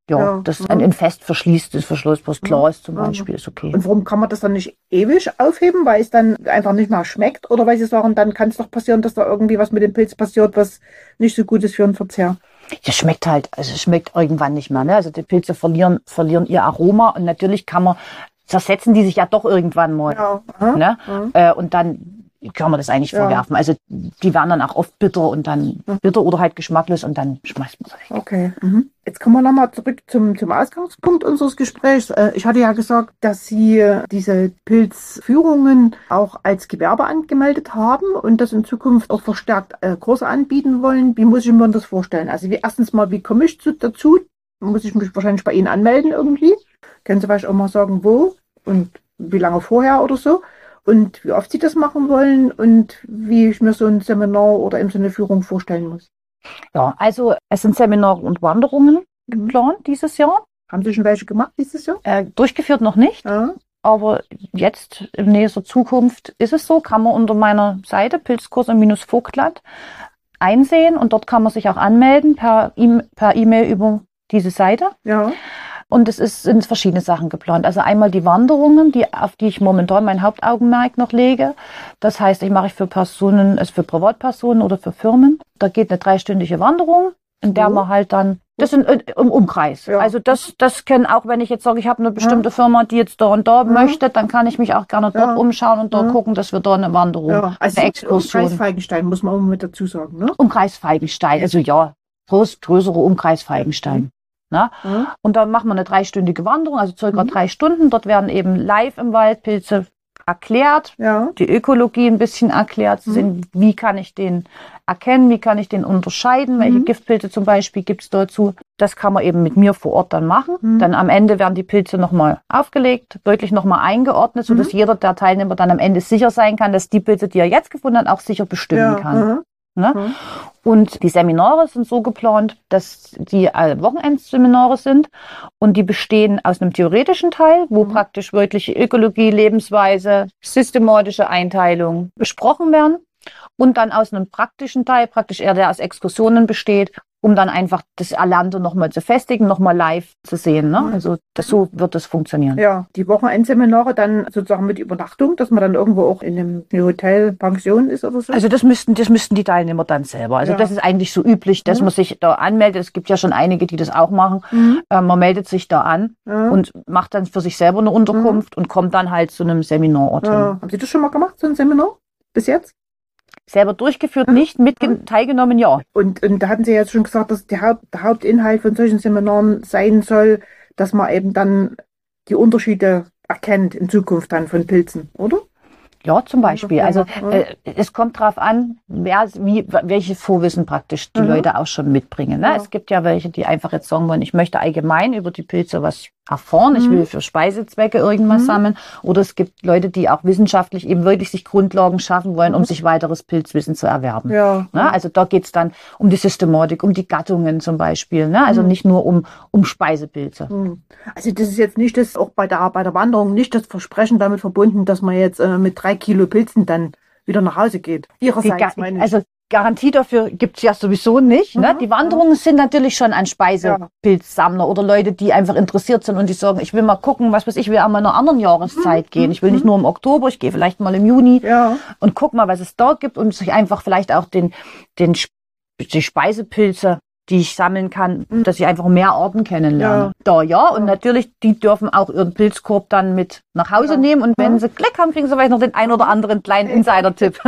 Ja, Ja, das ja. ein, ein fest verschließtes verschlossbares Glas zum Beispiel ist okay. Und warum kann man das dann nicht ewig aufheben, weil es dann einfach nicht mehr schmeckt? Oder weil Sie sagen, dann kann es doch passieren, dass da irgendwie was mit dem Pilz passiert, was nicht so gut ist für den Verzehr. Das schmeckt halt, also es schmeckt irgendwann nicht mehr. Ne? Also die Pilze verlieren, verlieren ihr Aroma und natürlich kann man, zersetzen die sich ja doch irgendwann mal. Ja. Aha. Ne? Mhm. Äh, und dann kann man das eigentlich Ja. verwerfen. Also die werden dann auch oft bitter und dann bitter oder halt geschmacklos und dann schmeißt man das weg. Okay. Mhm. Jetzt kommen wir nochmal zurück zum, zum Ausgangspunkt unseres Gesprächs. Äh, Ich hatte ja gesagt, dass Sie äh, diese Pilzführungen auch als Gewerbe angemeldet haben und das in Zukunft auch verstärkt äh, Kurse anbieten wollen. Wie muss ich mir das vorstellen? Also wie, erstens mal, wie komme ich zu, dazu? Muss ich mich wahrscheinlich bei Ihnen anmelden irgendwie? Können Sie vielleicht auch mal sagen, wo und wie lange vorher oder so? Und wie oft Sie das machen wollen und wie ich mir so ein Seminar oder eben so eine Führung vorstellen muss. Ja, also es sind Seminare und Wanderungen geplant dieses Jahr. Haben Sie schon welche gemacht dieses Jahr? Äh, durchgeführt noch nicht, Ja. aber jetzt in nächster Zukunft ist es so, kann man unter meiner Seite Pilzkurse-Vogtland einsehen und dort kann man sich auch anmelden per E- per E-Mail über diese Seite. Ja. Und es ist, sind verschiedene Sachen geplant. Also einmal die Wanderungen, die, auf die ich momentan mein Hauptaugenmerk noch lege. Das heißt, ich mache ich für Personen, also für Privatpersonen oder für Firmen. Da geht eine dreistündige Wanderung, in der Wo? man halt dann, das sind äh, im Umkreis. Ja. Also das, das können auch, wenn ich jetzt sage, ich habe eine bestimmte Firma, die jetzt da und da möchte, dann kann ich mich auch gerne dort Ja. umschauen und dort Ja. gucken, dass wir da eine Wanderung, Ja. Also eine Umkreis Exkursion. Feigenstein muss man auch mit dazu sagen, ne? Umkreis Feigenstein, also ja, groß, größere Umkreis Feigenstein. Ne? Ja. Und dann machen wir eine dreistündige Wanderung, also circa Mhm. drei Stunden. Dort werden eben live im Wald Pilze erklärt, Ja. die Ökologie ein bisschen erklärt. Mhm. Sind, wie kann ich den erkennen, wie kann ich den unterscheiden, welche Mhm. Giftpilze zum Beispiel gibt es dazu. Das kann man eben mit mir vor Ort dann machen. Mhm. Dann am Ende werden die Pilze nochmal aufgelegt, wirklich nochmal eingeordnet, sodass Mhm. jeder der Teilnehmer dann am Ende sicher sein kann, dass die Pilze, die er jetzt gefunden hat, auch sicher bestimmen Ja. kann. Mhm. Ne? Mhm. Und die Seminare sind so geplant, dass die äh, Wochenendseminare sind und die bestehen aus einem theoretischen Teil, wo Mhm. praktisch wirklich Ökologie, Lebensweise, systematische Einteilung besprochen werden und dann aus einem praktischen Teil, praktisch eher der aus Exkursionen besteht, um dann einfach das Erlernte nochmal zu festigen, nochmal live zu sehen. Ne? Mhm. Also das, so wird das funktionieren. Ja, die Wochenendseminare dann sozusagen mit Übernachtung, dass man dann irgendwo auch in einem Hotel, Pension ist oder so. Also das müssten, das müssten die Teilnehmer dann selber. Also Ja. das ist eigentlich so üblich, dass Mhm. man sich da anmeldet. Es gibt ja schon einige, die das auch machen. Mhm. Äh, man meldet sich da an Ja. und macht dann für sich selber eine Unterkunft und kommt dann halt zu einem Seminarort hin. Ja. Haben Sie das schon mal gemacht, so ein Seminar? Bis jetzt? Selber durchgeführt nicht, mit teilgenommen ja. Und, und da hatten Sie jetzt schon gesagt, dass der, Haupt, der Hauptinhalt von solchen Seminaren sein soll, dass man eben dann die Unterschiede erkennt in Zukunft dann von Pilzen, oder? Ja, zum Beispiel. Ja, Also ja. äh, es kommt drauf an, wer, wie, welche Vorwissen praktisch die Mhm. Leute auch schon mitbringen. Ne? Ja. Es gibt ja welche, die einfach jetzt sagen wollen, ich möchte allgemein über die Pilze was erfahren, ich Mhm. will für Speisezwecke irgendwas Mhm. sammeln. Oder es gibt Leute, die auch wissenschaftlich eben wirklich sich Grundlagen schaffen wollen, um sich weiteres Pilzwissen zu erwerben. Ja. Ne? Also da geht's dann um die Systematik, um die Gattungen zum Beispiel. Ne? Also Mhm. nicht nur um, um Speisepilze. Hm. Also das ist jetzt nicht das, auch bei der, bei der Wanderung, nicht das Versprechen damit verbunden, dass man jetzt äh, mit drei Kilo Pilzen dann wieder nach Hause geht. Die Ihrerseits Ga- meine ich. also Garantie dafür gibt's ja sowieso nicht. Ne? Mhm, Die Wanderungen sind natürlich schon an Speisepilzsammler oder Leute, die einfach interessiert sind und die sagen, ich will mal gucken, was weiß ich, will auch mal in einer anderen Jahreszeit gehen. Ich will nicht nur im Oktober, ich gehe vielleicht mal im Juni ja. und guck mal, was es dort gibt und sich einfach vielleicht auch den, den Sp- die Speisepilze, die ich sammeln kann, dass ich einfach mehr Arten kennenlerne. Ja. Da ja, und natürlich, die dürfen auch ihren Pilzkorb dann mit nach Hause Ja. nehmen und wenn Ja. sie Glück haben, kriegen sie vielleicht noch den ein oder anderen kleinen Insider-Tipp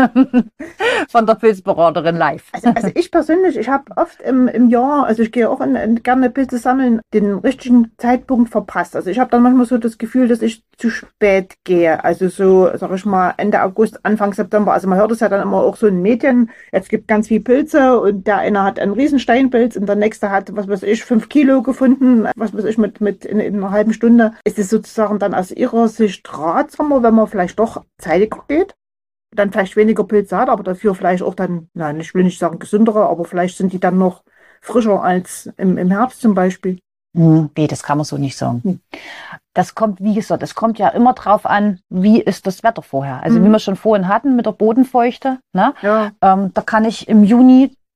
von der Pilzberaterin live. Also, also ich persönlich, ich habe oft im, im Jahr, also ich gehe auch in, in, gerne Pilze sammeln, den richtigen Zeitpunkt verpasst. Also ich habe dann manchmal so das Gefühl, dass ich zu spät gehe. Also so, sag ich mal, Ende August, Anfang September. Also man hört es ja dann immer auch so in den Medien, jetzt gibt ganz viele Pilze und der eine hat einen riesen Steinpilz und der nächste hat, was weiß ich, fünf Kilo gefunden, was weiß ich, mit, mit in, in einer halben Stunde. Ist es sozusagen dann aus Ihrer Sicht ratsamer, wenn man vielleicht doch zeitiger geht? Dann vielleicht weniger Pilze hat, aber dafür vielleicht auch dann, nein, ich will nicht sagen gesündere, aber vielleicht sind die dann noch frischer als im, im Herbst zum Beispiel. Hm, nee, das kann man so nicht sagen. Hm. Das kommt, wie gesagt, das kommt ja immer drauf an, wie ist das Wetter vorher. Also Mhm. wie wir schon vorhin hatten mit der Bodenfeuchte, ne? Ja. Ähm, da kann ich im Juni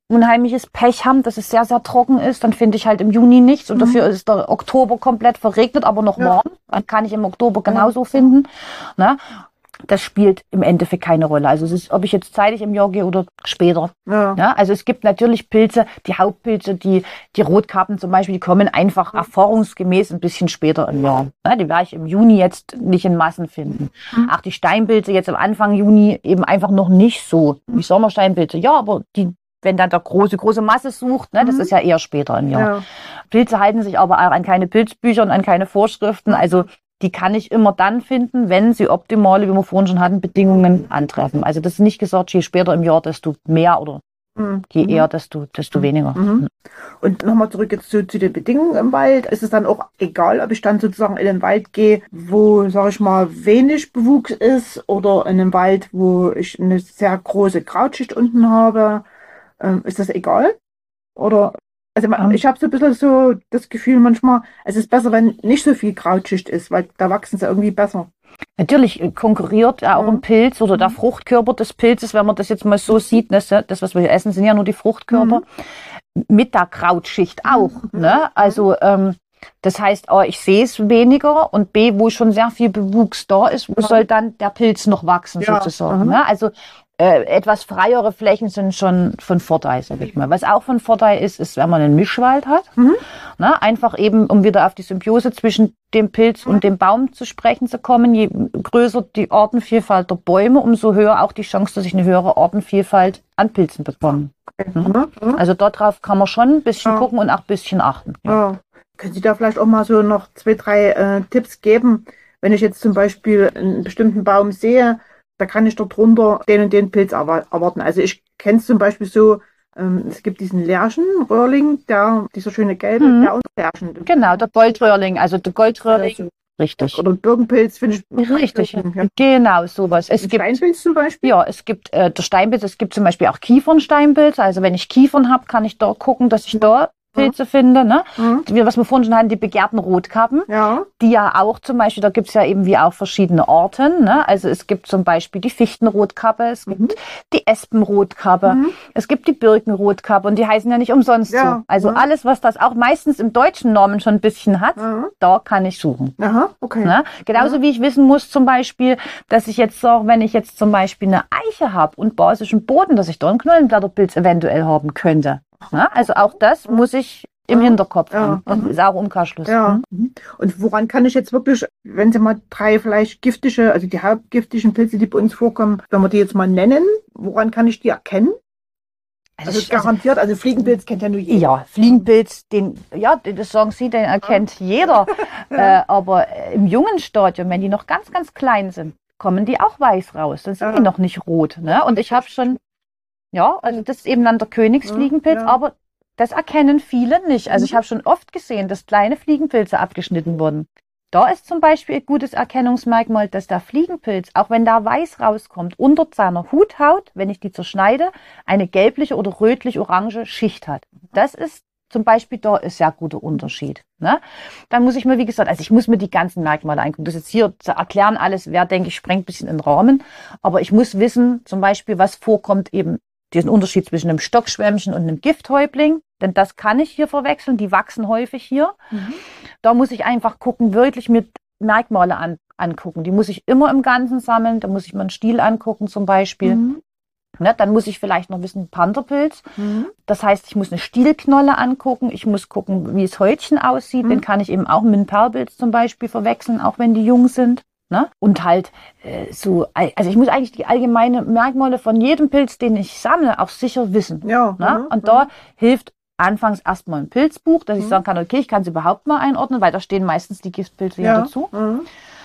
unheimliches Pech haben, dass es sehr, sehr trocken ist, dann finde ich halt im Juni nichts und mhm. dafür ist der Oktober komplett verregnet, aber noch ja. warm. Dann kann ich im Oktober genauso ja. finden. Ne? Das spielt im Endeffekt keine Rolle. Also es ist, ob ich jetzt zeitig im Jahr gehe oder später. Ja. Ja, also es gibt natürlich Pilze, die Hauptpilze, die, die Rotkappen zum Beispiel, die kommen einfach erfahrungsgemäß ein bisschen später im Jahr. Ja, die werde ich im Juni jetzt nicht in Massen finden. Mhm. Auch die Steinpilze jetzt am Anfang Juni eben einfach noch nicht so. Wie Sommersteinpilze, ja, aber die, wenn dann der große, große Masse sucht, ne, das ist ja eher später im Jahr. Ja. Pilze halten sich aber auch an keine Pilzbücher und an keine Vorschriften. Also die kann ich immer dann finden, wenn sie optimale, wie wir vorhin schon hatten, Bedingungen antreffen. Also das ist nicht gesagt, je später im Jahr, desto mehr oder mhm. je eher, desto, desto mhm. weniger. Mhm. Und nochmal zurück jetzt zu, zu den Bedingungen im Wald. Ist es dann auch egal, ob ich dann sozusagen in den Wald gehe, wo, sage ich mal, wenig Bewuchs ist oder in einem Wald, wo ich eine sehr große Krautschicht unten habe? Ähm, ist das egal? Oder... Also ich habe so ein bisschen so das Gefühl manchmal, es ist besser, wenn nicht so viel Krautschicht ist, weil da wachsen sie irgendwie besser. Natürlich konkurriert ja auch ein Pilz oder der Fruchtkörper des Pilzes, wenn man das jetzt mal so sieht, das, das was wir essen, sind ja nur die Fruchtkörper, mhm. mit der Krautschicht auch. Mhm. Ne? Also ähm, das heißt, A, ich sehe es weniger und B, wo schon sehr viel Bewuchs da ist, wo ja. soll dann der Pilz noch wachsen ja. sozusagen. Mhm. Ne? Also Äh, etwas freiere Flächen sind schon von Vorteil, sag ich mal. Was auch von Vorteil ist, ist, wenn man einen Mischwald hat. Mhm. Na, einfach eben, um wieder auf die Symbiose zwischen dem Pilz mhm. und dem Baum zu sprechen zu kommen. Je größer die Artenvielfalt der Bäume, umso höher auch die Chance, dass ich eine höhere Artenvielfalt an Pilzen bekomme. Okay. Mhm. Mhm. Also darauf kann man schon ein bisschen ja. gucken und auch ein bisschen achten. Ja. Ja. Können Sie da vielleicht auch mal so noch zwei, drei äh, Tipps geben, wenn ich jetzt zum Beispiel einen bestimmten Baum sehe, da kann ich dort drunter den und den Pilz erwarten. Also ich kenne es zum Beispiel so, ähm, es gibt diesen Lärchenröhrling, der, dieser schöne gelbe, mhm. der und Lärchen. Genau, der Goldröhrling, also der Goldröhrling. Also, richtig. Oder Birkenpilz finde ich. Richtig, ja. Genau, sowas. Es gibt Steinpilz zum Beispiel? Ja, es gibt äh, der Steinpilz, es gibt zum Beispiel auch Kiefernsteinpilz. Also wenn ich Kiefern habe, kann ich da gucken, dass ich da Pilze ja. finde, ne? Mhm. Die, was wir vorhin schon hatten, die begehrten Rotkappen, ja. die ja auch zum Beispiel, da gibt's ja eben wie auch verschiedene Arten, ne? Also es gibt zum Beispiel die Fichtenrotkappe, es gibt mhm. die Espenrotkappe, mhm. es gibt die Birkenrotkappe und die heißen ja nicht umsonst ja. so. Also ja. alles, was das auch meistens im deutschen Namen schon ein bisschen hat, ja. da kann ich suchen. Aha, okay. Ne? Genauso ja. wie ich wissen muss zum Beispiel, dass ich jetzt sage, wenn ich jetzt zum Beispiel eine Eiche habe und basischen Boden, dass ich da einen Knollenblätterpilz eventuell haben könnte. Ja, also auch das muss ich im ja, Hinterkopf haben. Ja, das ist auch Umkehrschluss. Ja. Mhm. Und woran kann ich jetzt wirklich, wenn Sie mal drei vielleicht giftige, also die hauptgiftigen Pilze, die bei uns vorkommen, wenn wir die jetzt mal nennen, woran kann ich die erkennen? Also, also garantiert, also Fliegenpilz kennt ja nur jeder. Ja, Fliegenpilz, den, ja, das sagen Sie, den erkennt ja. jeder. ja. äh, aber im jungen Stadium, wenn die noch ganz, ganz klein sind, kommen die auch weiß raus. Dann sind ja. die noch nicht rot. Ne? Und ich habe schon Ja, also das ist eben dann der Königsfliegenpilz, ja. aber das erkennen viele nicht. Also ich habe schon oft gesehen, dass kleine Fliegenpilze abgeschnitten wurden. Da ist zum Beispiel ein gutes Erkennungsmerkmal, dass der Fliegenpilz, auch wenn da weiß rauskommt, unter seiner Huthaut, wenn ich die zerschneide, eine gelbliche oder rötlich-orange Schicht hat. Das ist zum Beispiel da ein sehr guter Unterschied. Ne? Dann muss ich mir, wie gesagt, also ich muss mir die ganzen Merkmale angucken. Das jetzt hier zu erklären alles, wäre, denke ich, sprengt ein bisschen in den Rahmen. Aber ich muss wissen, zum Beispiel, was vorkommt eben diesen Unterschied zwischen einem Stockschwämmchen und einem Gifthäubling, denn das kann ich hier verwechseln, die wachsen häufig hier. Mhm. Da muss ich einfach gucken, wirklich mir Merkmale an, angucken. Die muss ich immer im Ganzen sammeln, da muss ich mir einen Stiel angucken zum Beispiel. Mhm. Ne, dann muss ich vielleicht noch wissen, Pantherpilz. Mhm. Das heißt, ich muss eine Stielknolle angucken, ich muss gucken, wie das Häutchen aussieht, mhm. den kann ich eben auch mit einem Perlpilz zum Beispiel verwechseln, auch wenn die jung sind. Ne? Und halt äh, so, also ich muss eigentlich die allgemeinen Merkmale von jedem Pilz, den ich sammle, auch sicher wissen. Ja, ne? Mhm, und da mhm. hilft anfangs erstmal ein Pilzbuch, dass ich mhm. sagen kann, okay, ich kann sie überhaupt mal einordnen, weil da stehen meistens die Giftpilze ja, ja dazu. Mhm.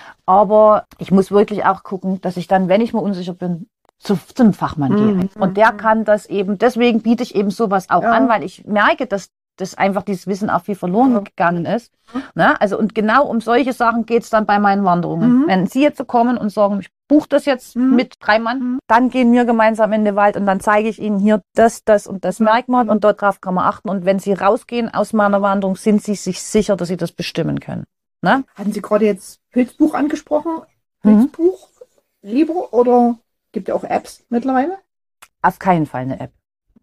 Aber ich muss wirklich auch gucken, dass ich dann, wenn ich mir unsicher bin, zu, zu einem Fachmann mhm. gehe. Und der kann das eben, deswegen biete ich eben sowas auch ja. an, weil ich merke, dass dass einfach dieses Wissen auch viel verloren ja. gegangen ist. Ne? Also, und genau um solche Sachen geht's dann bei meinen Wanderungen. Mhm. Wenn Sie jetzt so kommen und sagen, ich buche das jetzt mhm. mit drei Mann, mhm. dann gehen wir gemeinsam in den Wald und dann zeige ich Ihnen hier das, das und das Merkmal und dort drauf kann man achten. Und wenn Sie rausgehen aus meiner Wanderung, sind Sie sich sicher, dass Sie das bestimmen können. Ne? Hatten Sie gerade jetzt Pilzbuch angesprochen? Pilzbuch mhm. lieber oder gibt es auch Apps mittlerweile? Auf keinen Fall eine App.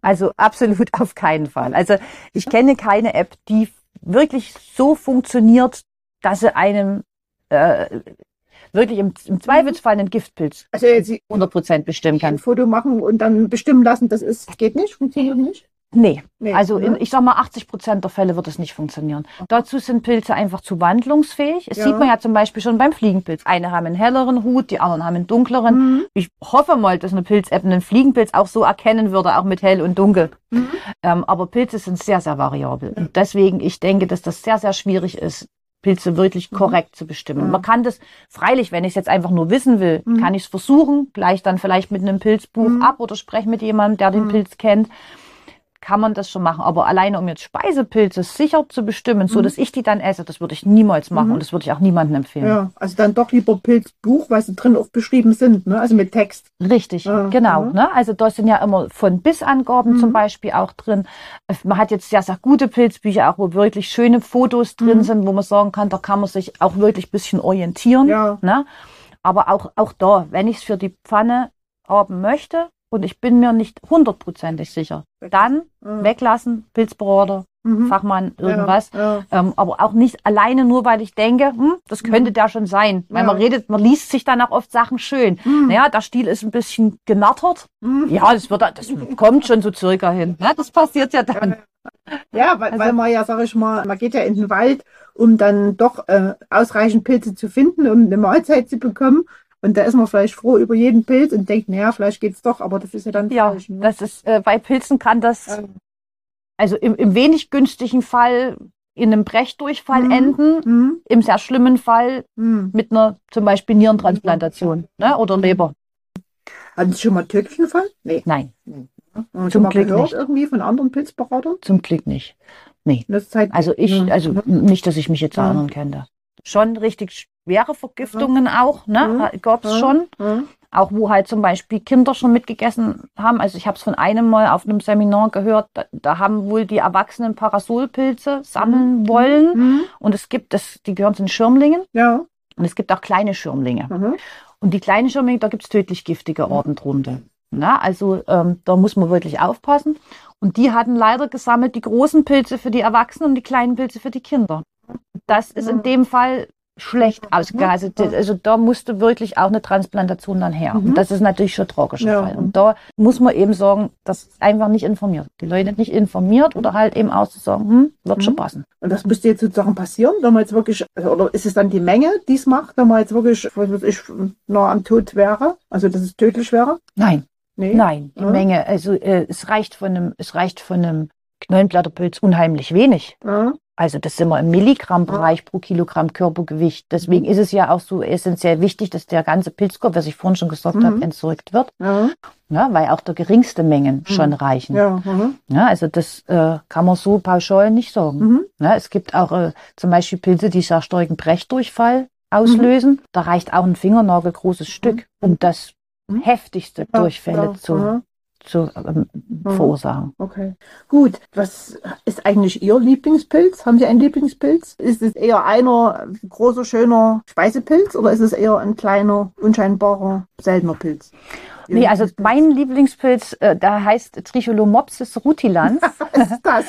Also absolut auf keinen Fall. Also ich kenne keine App, die wirklich so funktioniert, dass sie einem äh, wirklich im, im Zweifelsfall einen Giftpilz Also jetzt hundert Prozent bestimmen kann. ein Foto machen und dann bestimmen lassen, das ist, geht nicht, funktioniert nicht? Nee, Nee, also in, ne? ich sag mal, achtzig Prozent der Fälle wird es nicht funktionieren. Dazu sind Pilze einfach zu wandlungsfähig. Es Ja. sieht man ja zum Beispiel schon beim Fliegenpilz. Eine haben einen helleren Hut, die anderen haben einen dunkleren. Mhm. Ich hoffe mal, dass eine Pilz-App einen Fliegenpilz auch so erkennen würde, auch mit hell und dunkel. Mhm. Ähm, aber Pilze sind sehr, sehr variabel. Und deswegen, ich denke, dass das sehr, sehr schwierig ist, Pilze wirklich korrekt zu bestimmen. Mhm. Man kann das, freilich, wenn ich es jetzt einfach nur wissen will, Mhm. kann ich es versuchen, gleich dann vielleicht mit einem Pilzbuch Mhm. ab oder spreche mit jemandem, der den Mhm. Pilz kennt. Kann man das schon machen. Aber alleine, um jetzt Speisepilze sicher zu bestimmen, so Mhm. dass ich die dann esse, das würde ich niemals machen Mhm. und das würde ich auch niemandem empfehlen. Ja, also dann doch lieber Pilzbuch, weil sie drin auch beschrieben sind, ne? Also mit Text. Richtig, Ja, genau. ja. Ne? Also da sind ja immer von bis Angaben Mhm. zum Beispiel auch drin. Man hat jetzt sehr, sehr gute Pilzbücher, auch wo wirklich schöne Fotos drin Mhm. sind, wo man sagen kann, da kann man sich auch wirklich ein bisschen orientieren. Ja. Ne? Aber auch, auch da, wenn ich es für die Pfanne haben möchte und ich bin mir nicht hundertprozentig sicher, dann Mhm. weglassen, Pilzberater, Mhm. Fachmann, irgendwas. Ja, ja. Ähm, aber auch nicht alleine nur, weil ich denke, hm, das könnte der schon sein. Weil Ja. man redet, man liest sich dann auch oft Sachen schön. Mhm. Naja, der Stiel ist ein bisschen genattert. Mhm. Ja, das wird, das kommt schon so circa hin. Ja, das passiert ja dann. Ja, weil, Also- weil man ja, sag ich mal, man geht ja in den Wald, um dann doch äh, ausreichend Pilze zu finden, um eine Mahlzeit zu bekommen. Und da ist man vielleicht froh über jeden Pilz und denkt, naja, vielleicht geht's doch, aber das ist ja dann Ja, falsch. Ne? das ist, äh, bei Pilzen kann das, Ja. also im, im wenig günstigen Fall in einem Brechdurchfall Mhm. enden, Mhm. im sehr schlimmen Fall Mhm. mit einer zum Beispiel Nierentransplantation, ne, oder Leber. Hatten Sie schon mal einen tödlichen Fall? Nee. Nein, Und Zum schon mal Glück gehört nicht. irgendwie von anderen Pilzberatern? zum Glück nicht. In der Zeit? Also ich, Ja. also Ja. nicht, dass ich mich jetzt Ja. erinnern könnte. Schon richtig schwere Vergiftungen auch, ne? Gab es Ja. schon. Ja. Auch wo halt zum Beispiel Kinder schon mitgegessen haben. Also ich habe es von einem Mal auf einem Seminar gehört, da, da haben wohl die Erwachsenen Parasolpilze sammeln wollen. Mhm. Und es gibt, das, die gehören zu den Schirmlingen. Ja. Und es gibt auch kleine Schirmlinge. Mhm. Und die kleinen Schirmlinge, da gibt es tödlich giftige Arten drunter. Na, also ähm, da muss man wirklich aufpassen. Und die hatten leider gesammelt die großen Pilze für die Erwachsenen und die kleinen Pilze für die Kinder. Das ist in dem Fall schlecht ausgegangen. Also, d- also da musste wirklich auch eine Transplantation dann her. Und das ist natürlich schon ein tragischer Ja. Fall. Und da muss man eben sagen, das ist einfach nicht informiert. Die Leute nicht informiert oder halt eben auszusagen, hm, wird schon passen. Und das müsste jetzt sozusagen passieren, wenn man jetzt wirklich, also, oder ist es dann die Menge, die es macht, wenn man jetzt wirklich, was weiß ich, nah am Tod wäre? Also, dass es tödlich wäre? Nein, Nee. nein, die Ja. Menge, also äh, es reicht von einem, es reicht von einem Knollenblatterpilz unheimlich wenig. Ja. Also das sind wir im Milligrammbereich pro Kilogramm Körpergewicht. Deswegen ist es ja auch so essentiell wichtig, dass der ganze Pilzkorb, was ich vorhin schon gesagt Mhm. habe, entsorgt wird. Ja. Ja, weil auch der geringste Mengen schon reichen. Ja. Ja. Mhm. Also das äh, kann man so pauschal nicht sagen. Mhm. Ja, es gibt auch äh, zum Beispiel Pilze, die sehr starken Brechdurchfall auslösen. Da reicht auch ein fingernagelgroßes Stück, um das Mhm. heftigste Ja, Durchfälle ja, zu, aha. zu ähm, verursachen. Okay. Gut. Was ist eigentlich Ihr Lieblingspilz? Haben Sie einen Lieblingspilz? Ist es eher einer großer, schöner Speisepilz oder ist es eher ein kleiner, unscheinbarer, seltener Pilz? Ihr Nee, also Lieblingspilz? mein Lieblingspilz, äh, der heißt Tricholomopsis rutilans. Was ist das?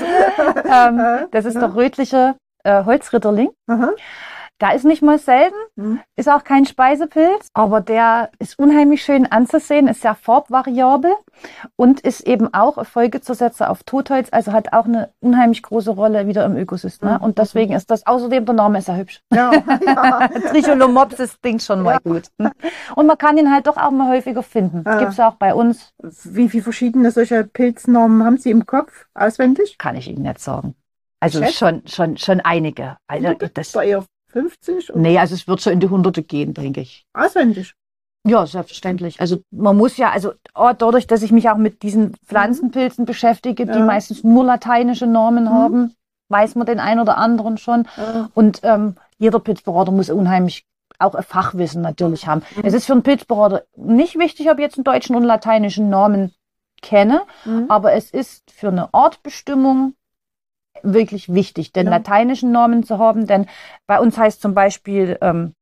ähm, das ist der rötliche äh, Holzritterling. Aha. Da ist nicht mal selten, Mhm. ist auch kein Speisepilz, aber der ist unheimlich schön anzusehen, ist sehr farbvariabel und ist eben auch Folgezursätze auf Totholz, also hat auch eine unheimlich große Rolle wieder im Ökosystem. Ne? Und deswegen ist das, außerdem der Name ist ja hübsch. Ja, ja. Tricholomopsis klingt schon mal gut. Und man kann ihn halt doch auch mal häufiger finden. Ja. Gibt's auch bei uns, Wie viele verschiedene solcher Pilznamen haben Sie im Kopf auswendig? kann ich Ihnen nicht sagen. Also Schätzt? schon, schon, schon einige. Also das, Ist da eher fünfzig? oder nee, also es wird schon in die Hunderte gehen, denke ich. Auswendig. Ja, selbstverständlich. Also man muss ja, also oh, dadurch, dass ich mich auch mit diesen Pflanzenpilzen beschäftige, die Ja. meistens nur lateinische Namen haben, weiß man den einen oder anderen schon. Ja. Und ähm, jeder Pilzberater muss unheimlich auch ein Fachwissen natürlich haben. Es ist für einen Pilzberater nicht wichtig, ob ich jetzt einen deutschen und lateinischen Namen kenne, Mhm. aber es ist für eine Artbestimmung wirklich wichtig, den Ja. lateinischen Namen zu haben, denn bei uns heißt zum Beispiel ähm,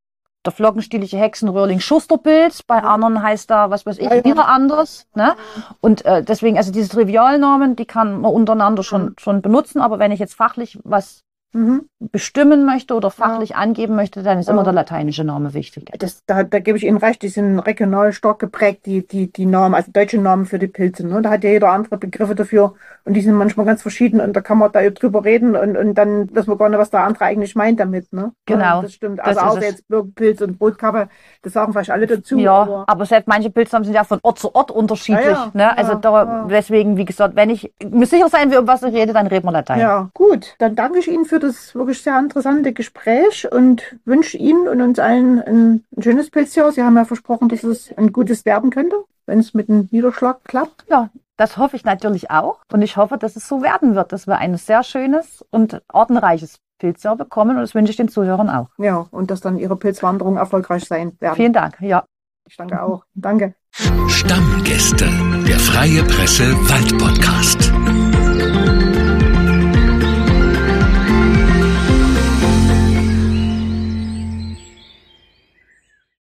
der flockenstielige Hexenröhrling Schusterpilz, bei anderen heißt da, was weiß ich, wieder anders. Ne? Und äh, deswegen, also diese Trivialnamen, die kann man untereinander schon, schon benutzen, aber wenn ich jetzt fachlich was Mhm. bestimmen möchte oder fachlich ja. angeben möchte, dann ist ja. immer der lateinische Name wichtig. Das, da, da gebe ich Ihnen recht, die sind regional stark geprägt, die, die, die Namen, also deutsche Namen für die Pilze. Ne? Da hat ja jeder andere Begriffe dafür und die sind manchmal ganz verschieden und da kann man da drüber reden und, und dann wissen wir gar nicht, was der andere eigentlich meint damit. Ne? Genau. Ja, das stimmt. Also auch jetzt Birkenpilz und Brotkappe, das sagen vielleicht alle dazu. Ja, aber, aber selbst manche Pilznamen sind ja von Ort zu Ort unterschiedlich. Ja, ja, ne? Also ja, da, ja. deswegen, wie gesagt, wenn ich mir sicher sein will, um was ich rede, dann reden wir Latein. Ja, gut. Dann danke ich Ihnen für das wirklich sehr interessante Gespräch und wünsche Ihnen und uns allen ein, ein schönes Pilzjahr. Sie haben ja versprochen, dass es ein gutes werden könnte, wenn es mit dem Niederschlag klappt. Ja, das hoffe ich natürlich auch. Und ich hoffe, dass es so werden wird, dass wir ein sehr schönes und artenreiches Pilzjahr bekommen. Und das wünsche ich den Zuhörern auch. Ja, und dass dann Ihre Pilzwanderung erfolgreich sein werden. Vielen Dank. Ja. Ich danke auch. Danke. Stammgäste, der Freie Presse Wald Podcast.